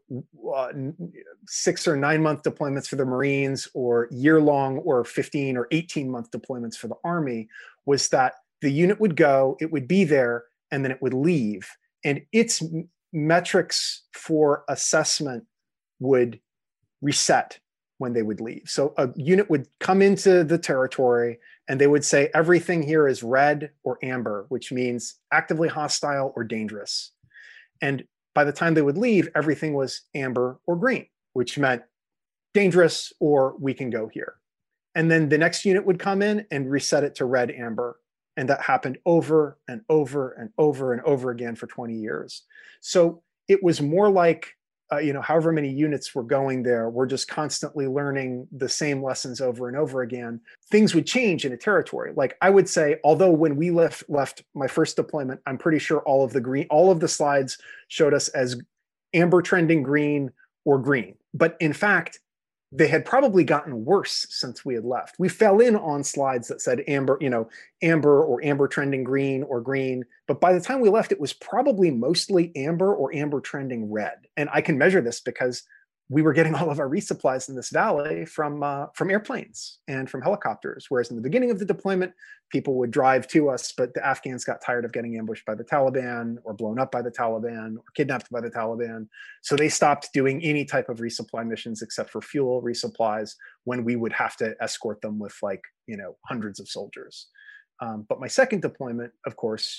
6 or 9 month deployments for the Marines, or year-long or 15 or 18-month deployments for the Army, was that the unit would go, it would be there, and then it would leave. And its metrics for assessment would reset when they would leave. So a unit would come into the territory and they would say, everything here is red or amber, which means actively hostile or dangerous. And by the time they would leave, everything was amber or green, which meant dangerous or we can go here. And then the next unit would come in and reset it to red, amber. And that happened over and over and over and over again for 20 years. So it was more like, however many units were going there, we're just constantly learning the same lessons over and over again. Things would change in a territory. Like I would say, although when we left my first deployment, I'm pretty sure all of the slides showed us as amber trending green or green. But in fact, they had probably gotten worse since we had left. We fell in on slides that said amber, amber or amber trending green or green. But by the time we left, it was probably mostly amber or amber trending red. And I can measure this because we were getting all of our resupplies in this valley from airplanes and from helicopters. Whereas in the beginning of the deployment, people would drive to us, but the Afghans got tired of getting ambushed by the Taliban or blown up by the Taliban or kidnapped by the Taliban. So they stopped doing any type of resupply missions except for fuel resupplies, when we would have to escort them with hundreds of soldiers. But my second deployment, of course,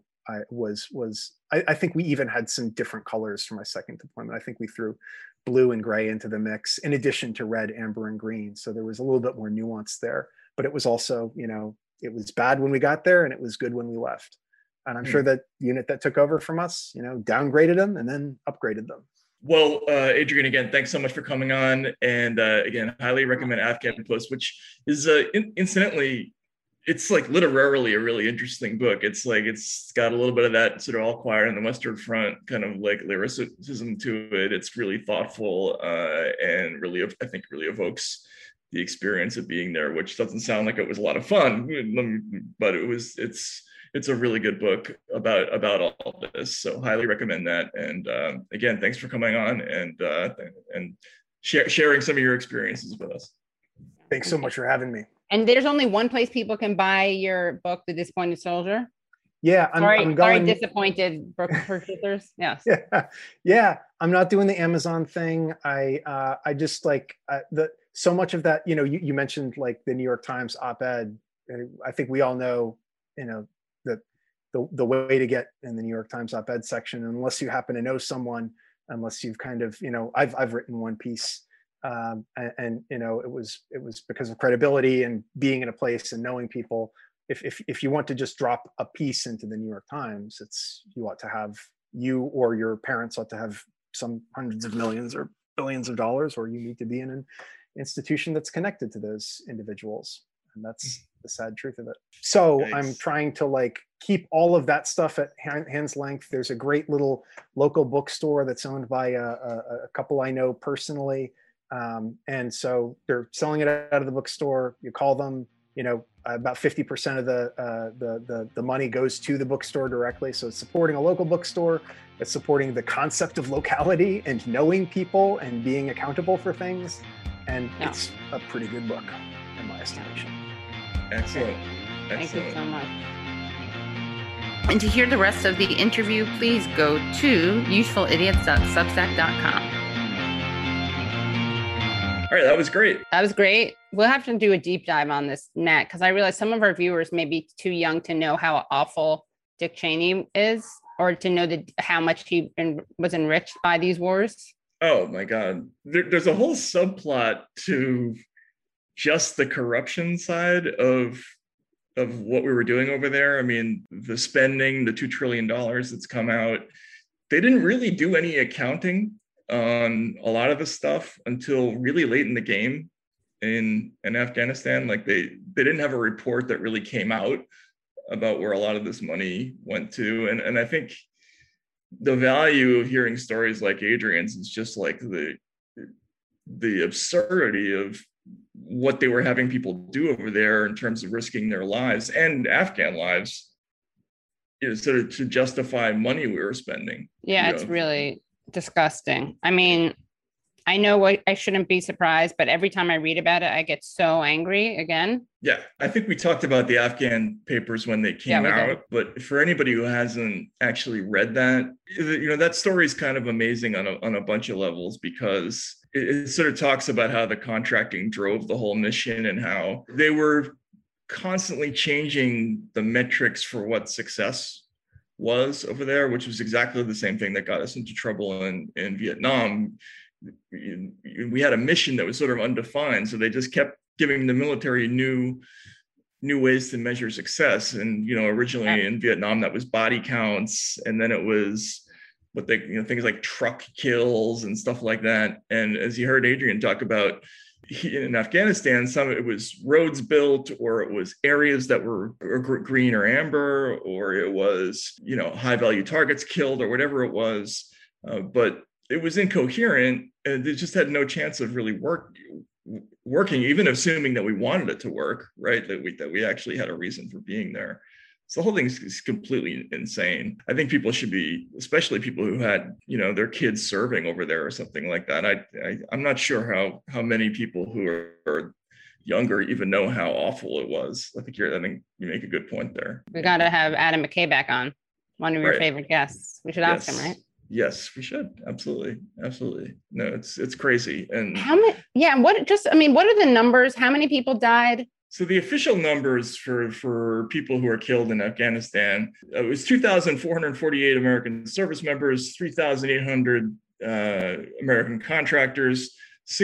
I think we even had some different colors for my second deployment. I think we threw blue and gray into the mix in addition to red, amber, and green. So there was a little bit more nuance there, but it was also, it was bad when we got there and it was good when we left. And I'm sure that unit that took over from us, downgraded them and then upgraded them. Well, Adrian, again, thanks so much for coming on. And again, highly recommend Afghan Post, which is incidentally, it's like literarily a really interesting book. It's got a little bit of that sort of All Quiet on the Western Front kind of like lyricism to it. It's really thoughtful and really, I think, really evokes the experience of being there, which doesn't sound like it was a lot of fun, but it's a really good book about all this. So highly recommend that. And again, thanks for coming on and sharing some of your experiences with us. Thanks so much for having me. And there's only one place people can buy your book, The Disappointed Soldier. Yeah, I'm going. Sorry, disappointed purchasers. Yes. Yeah. I'm not doing the Amazon thing. I just so much of that. You mentioned like the New York Times op-ed. I think we all know, that the way to get in the New York Times op-ed section, unless you happen to know someone, unless you've kind of, I've written one piece. And it was because of credibility and being in a place and knowing people. If you want to just drop a piece into the New York Times, you or your parents ought to have some hundreds of millions or billions of dollars, or you need to be in an institution that's connected to those individuals. And that's the sad truth of it. So nice. I'm trying to keep all of that stuff at hand's length. There's a great little local bookstore that's owned by a couple I know personally. And so they're selling it out of the bookstore. You call them, About 50% of the money goes to the bookstore directly. So it's supporting a local bookstore. It's supporting the concept of locality and knowing people and being accountable for things. And it's a pretty good book, in my estimation. Excellent. Thank you so much. And to hear the rest of the interview, please go to usefulidiots.substack.com. All right, that was great. That was great. We'll have to do a deep dive on this, Nat, because I realize some of our viewers may be too young to know how awful Dick Cheney is, or to know how much he was enriched by these wars. Oh my God. There's a whole subplot to just the corruption side of what we were doing over there. I mean, the spending, the $2 trillion that's come out, they didn't really do any accounting on a lot of the stuff until really late in the game in Afghanistan. Like they didn't have a report that really came out about where a lot of this money went to. And I think the value of hearing stories like Adrian's is just like the absurdity of what they were having people do over there in terms of risking their lives and Afghan lives, sort of to justify money we were spending. Yeah, it's really disgusting. I mean, I know I shouldn't be surprised, but every time I read about it, I get so angry again. Yeah, I think we talked about the Afghan papers when they came out, but for anybody who hasn't actually read that, that story is kind of amazing on a bunch of levels, because it sort of talks about how the contracting drove the whole mission and how they were constantly changing the metrics for what success was over there, which was exactly the same thing that got us into trouble in Vietnam. We had a mission that was sort of undefined, so they just kept giving the military new ways to measure success. And originally in Vietnam, that was body counts, and then it was what they things like truck kills and stuff like that. And as you heard Adrian talk about, in Afghanistan, some it was roads built, or it was areas that were green or amber, or it was high value targets killed, or whatever it was. But it was incoherent, and it just had no chance of really working, even assuming that we wanted it to work, right? That we actually had a reason for being there. So the whole thing is completely insane. I think people should be, especially people who had, their kids serving over there or something like that. I'm not sure how many people who are younger even know how awful it was. I think you make a good point there. We got to have Adam McKay back on, one of your favorite guests. We should ask him, right? Yes, we should. Absolutely. No, it's crazy. And how many? Yeah. What are the numbers? How many people died? So the official numbers for people who are killed in Afghanistan, it was 2,448 American service members, 3,800 American contractors,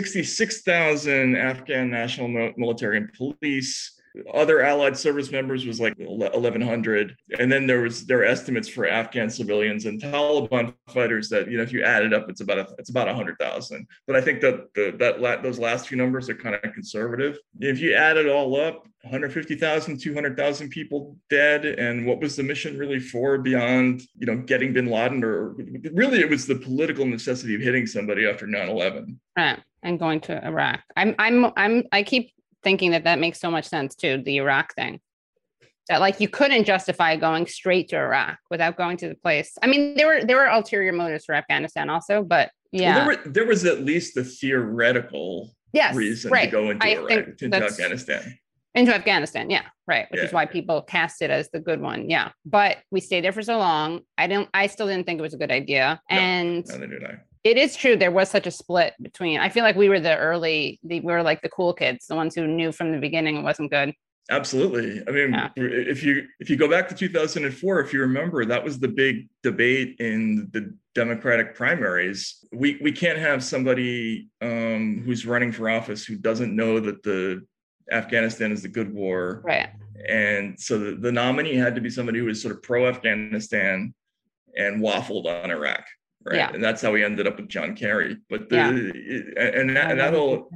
66,000 Afghan national military and police. Other allied service members was like 1,100. And then there were estimates for Afghan civilians and Taliban fighters that, if you add it up, it's about 100,000. But I think that those last few numbers are kind of conservative. If you add it all up, 150,000, 200,000 people dead. And what was the mission really for beyond, getting bin Laden? Or really, it was the political necessity of hitting somebody after 9/11. Right. And going to Iraq. I keep thinking that makes so much sense too, the Iraq thing. That you couldn't justify going straight to Iraq without going to the place. I mean, there were ulterior motives for Afghanistan also, but yeah. Well, there was at least a theoretical reason to go into Afghanistan. Into Afghanistan, yeah, right. Which is why people cast it as the good one, yeah. But we stayed there for so long. I still didn't think it was a good idea. And neither did I. It is true. There was such a split between, I feel like we were we were like the cool kids, the ones who knew from the beginning it wasn't good. Absolutely. I mean, if you go back to 2004, if you remember, that was the big debate in the Democratic primaries. We can't have somebody who's running for office who doesn't know that the Afghanistan is the good war. Right. And so the nominee had to be somebody who was sort of pro-Afghanistan and waffled on Iraq. Right. Yeah. And that's how we ended up with John Kerry. But that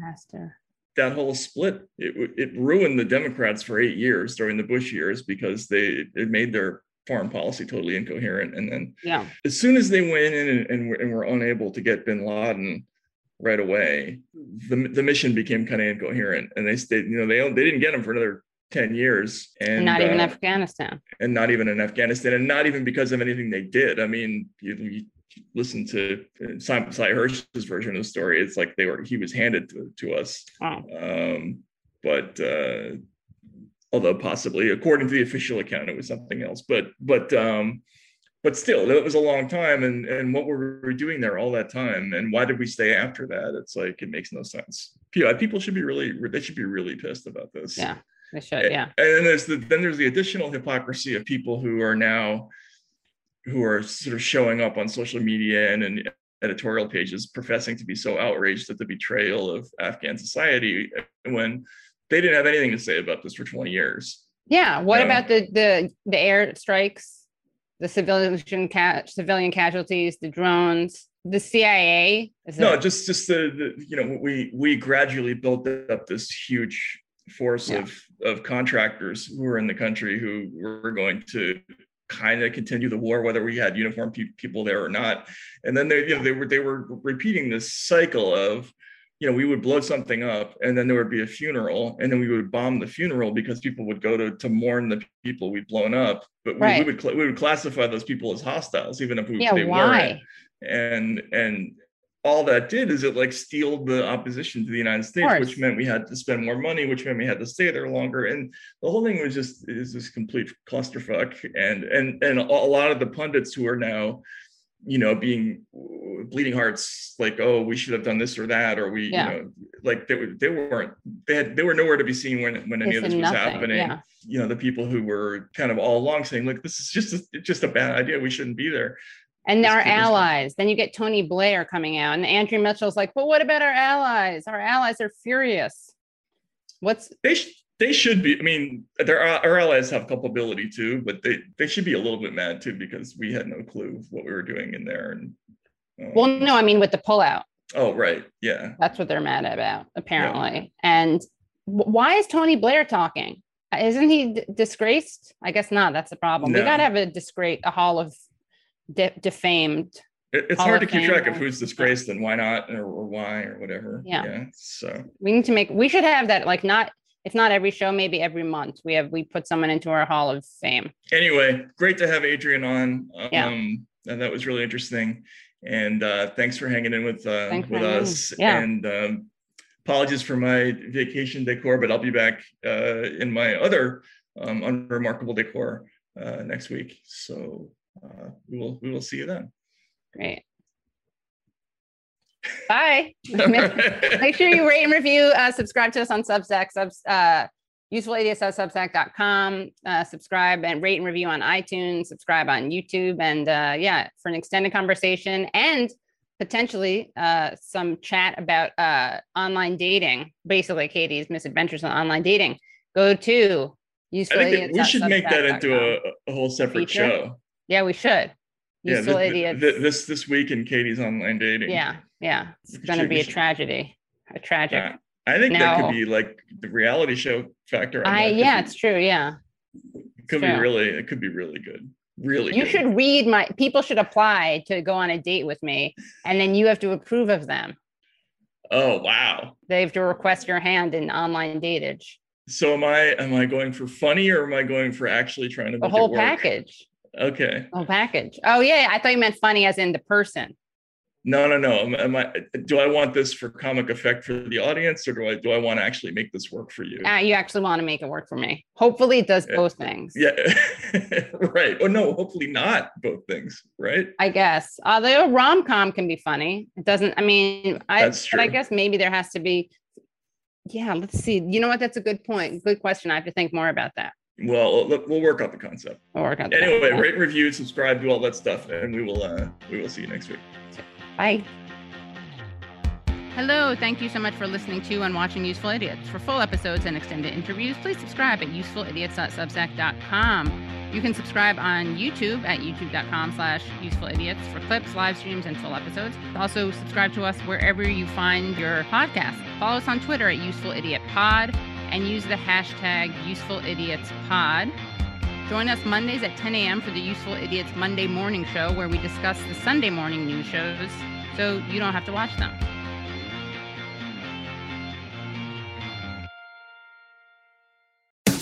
whole split, it ruined the Democrats for 8 years during the Bush years, because it made their foreign policy totally incoherent. And then as soon as they went in and were unable to get bin Laden right away, the mission became kind of incoherent, and they stayed, they didn't get him for another 10 years. And not even Afghanistan. And not even in Afghanistan, and not even because of anything they did. I mean, you listen to Simon Hirsch's version of the story. It's like he was handed to us. Wow. But although possibly, according to the official account, it was something else. But still, it was a long time. And what were we doing there all that time? And why did we stay after that? It's like, it makes no sense. People should be really pissed about this. Yeah, they should. Yeah. And then there's the additional hypocrisy of people who are sort of showing up on social media and in editorial pages professing to be so outraged at the betrayal of Afghan society when they didn't have anything to say about this for 20 years. Yeah. What about the air strikes, the civilian casualties, the drones, the CIA? Just we gradually built up this huge force of contractors who were in the country who were going to kind of continue the war, whether we had uniformed people there or not. And then they were repeating this cycle of, we would blow something up and then there would be a funeral and then we would bomb the funeral because people would go to mourn the people we'd blown up. But we would classify those people as hostiles, even if they weren't. And all that did is it steeled the opposition to the United States, which meant we had to spend more money, which meant we had to stay there longer. And the whole thing was is this complete clusterfuck. And a lot of the pundits who are now, being bleeding hearts, we should have done this or that, or they were nowhere to be seen when any of this was happening. Yeah. The people who were kind of all along saying, look, this is just a bad idea. We shouldn't be there. And our allies. Then you get Tony Blair coming out, and Andrew Mitchell's like, "But what about our allies? Our allies are furious." They should be. I mean, our allies have culpability too, but they should be a little bit mad too because we had no clue what we were doing in there. And well, no, I mean with the pullout. Oh, right, yeah. That's what they're mad about, apparently. Yeah. And why is Tony Blair talking? Isn't he disgraced? I guess not. That's the problem. No. We got to have a hall of defamed. It's hard to keep track of who's disgraced and why not, or why, or whatever. Yeah. So we should have that, if not every show, maybe every month we put someone into our hall of fame. Anyway, great to have Adrian on. And that was really interesting. And thanks for hanging in with us. Yeah. And apologies for my vacation decor, but I'll be back in my other unremarkable decor next week. So we will see you then. Great. Bye. Make sure you rate and review, subscribe to us on Substack, usefulidiot.substack.com, subscribe and rate and review on iTunes, subscribe on YouTube, and for an extended conversation and potentially some chat about online dating, basically Katie's misadventures on online dating, go to Useful Idiots. I think we should make that into a whole separate show. Yeah, we should. Useful Idiots. This week in Katie's online dating. Yeah. It's going to be a tragedy. A tragic. I think that could be like the reality show factor. It's true. Yeah. It could be really good. Really you should read people should apply to go on a date with me, and then you have to approve of them. Oh, wow. They have to request your hand in online datage. So am I going for funny, or am I going for actually trying to make the whole it work? package? Okay. Whole package. Oh yeah, I thought you meant funny as in the person. No. Do I want this for comic effect for the audience, or do I want to actually make this work for you? You actually want to make it work for me. Hopefully it does both things. Yeah. Right. Oh no, hopefully not both things, right? I guess. Although rom-com can be funny. It doesn't, That's true. But I guess maybe there has to be, let's see. You know what? That's a good point. Good question. I have to think more about that. Well, we'll work out the concept. Anyway, rate, review, subscribe, do all that stuff, and we will see you next week. Bye. Hello, thank you so much for listening to and watching Useful Idiots. For full episodes and extended interviews, please subscribe at usefulidiots.substack.com. You can subscribe on YouTube at youtube.com/usefulidiots for clips, live streams, and full episodes. Also, subscribe to us wherever you find your podcast. Follow us on Twitter at UsefulIdiotPod and use the hashtag UsefulIdiotsPod. Join us Mondays at 10 a.m. for the Useful Idiots Monday Morning Show, where we discuss the Sunday morning news shows so you don't have to watch them.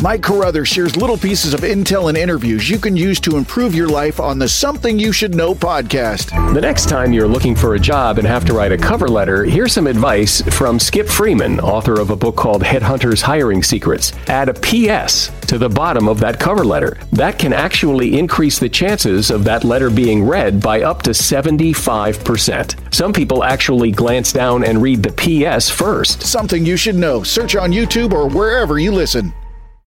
Mike Carruthers shares little pieces of intel and interviews you can use to improve your life on the Something You Should Know podcast. The next time you're looking for a job and have to write a cover letter, here's some advice from Skip Freeman, author of a book called Headhunters Hiring Secrets. Add a PS to the bottom of that cover letter. That can actually increase the chances of that letter being read by up to 75%. Some people actually glance down and read the PS first. Something You Should Know. Search on YouTube or wherever you listen.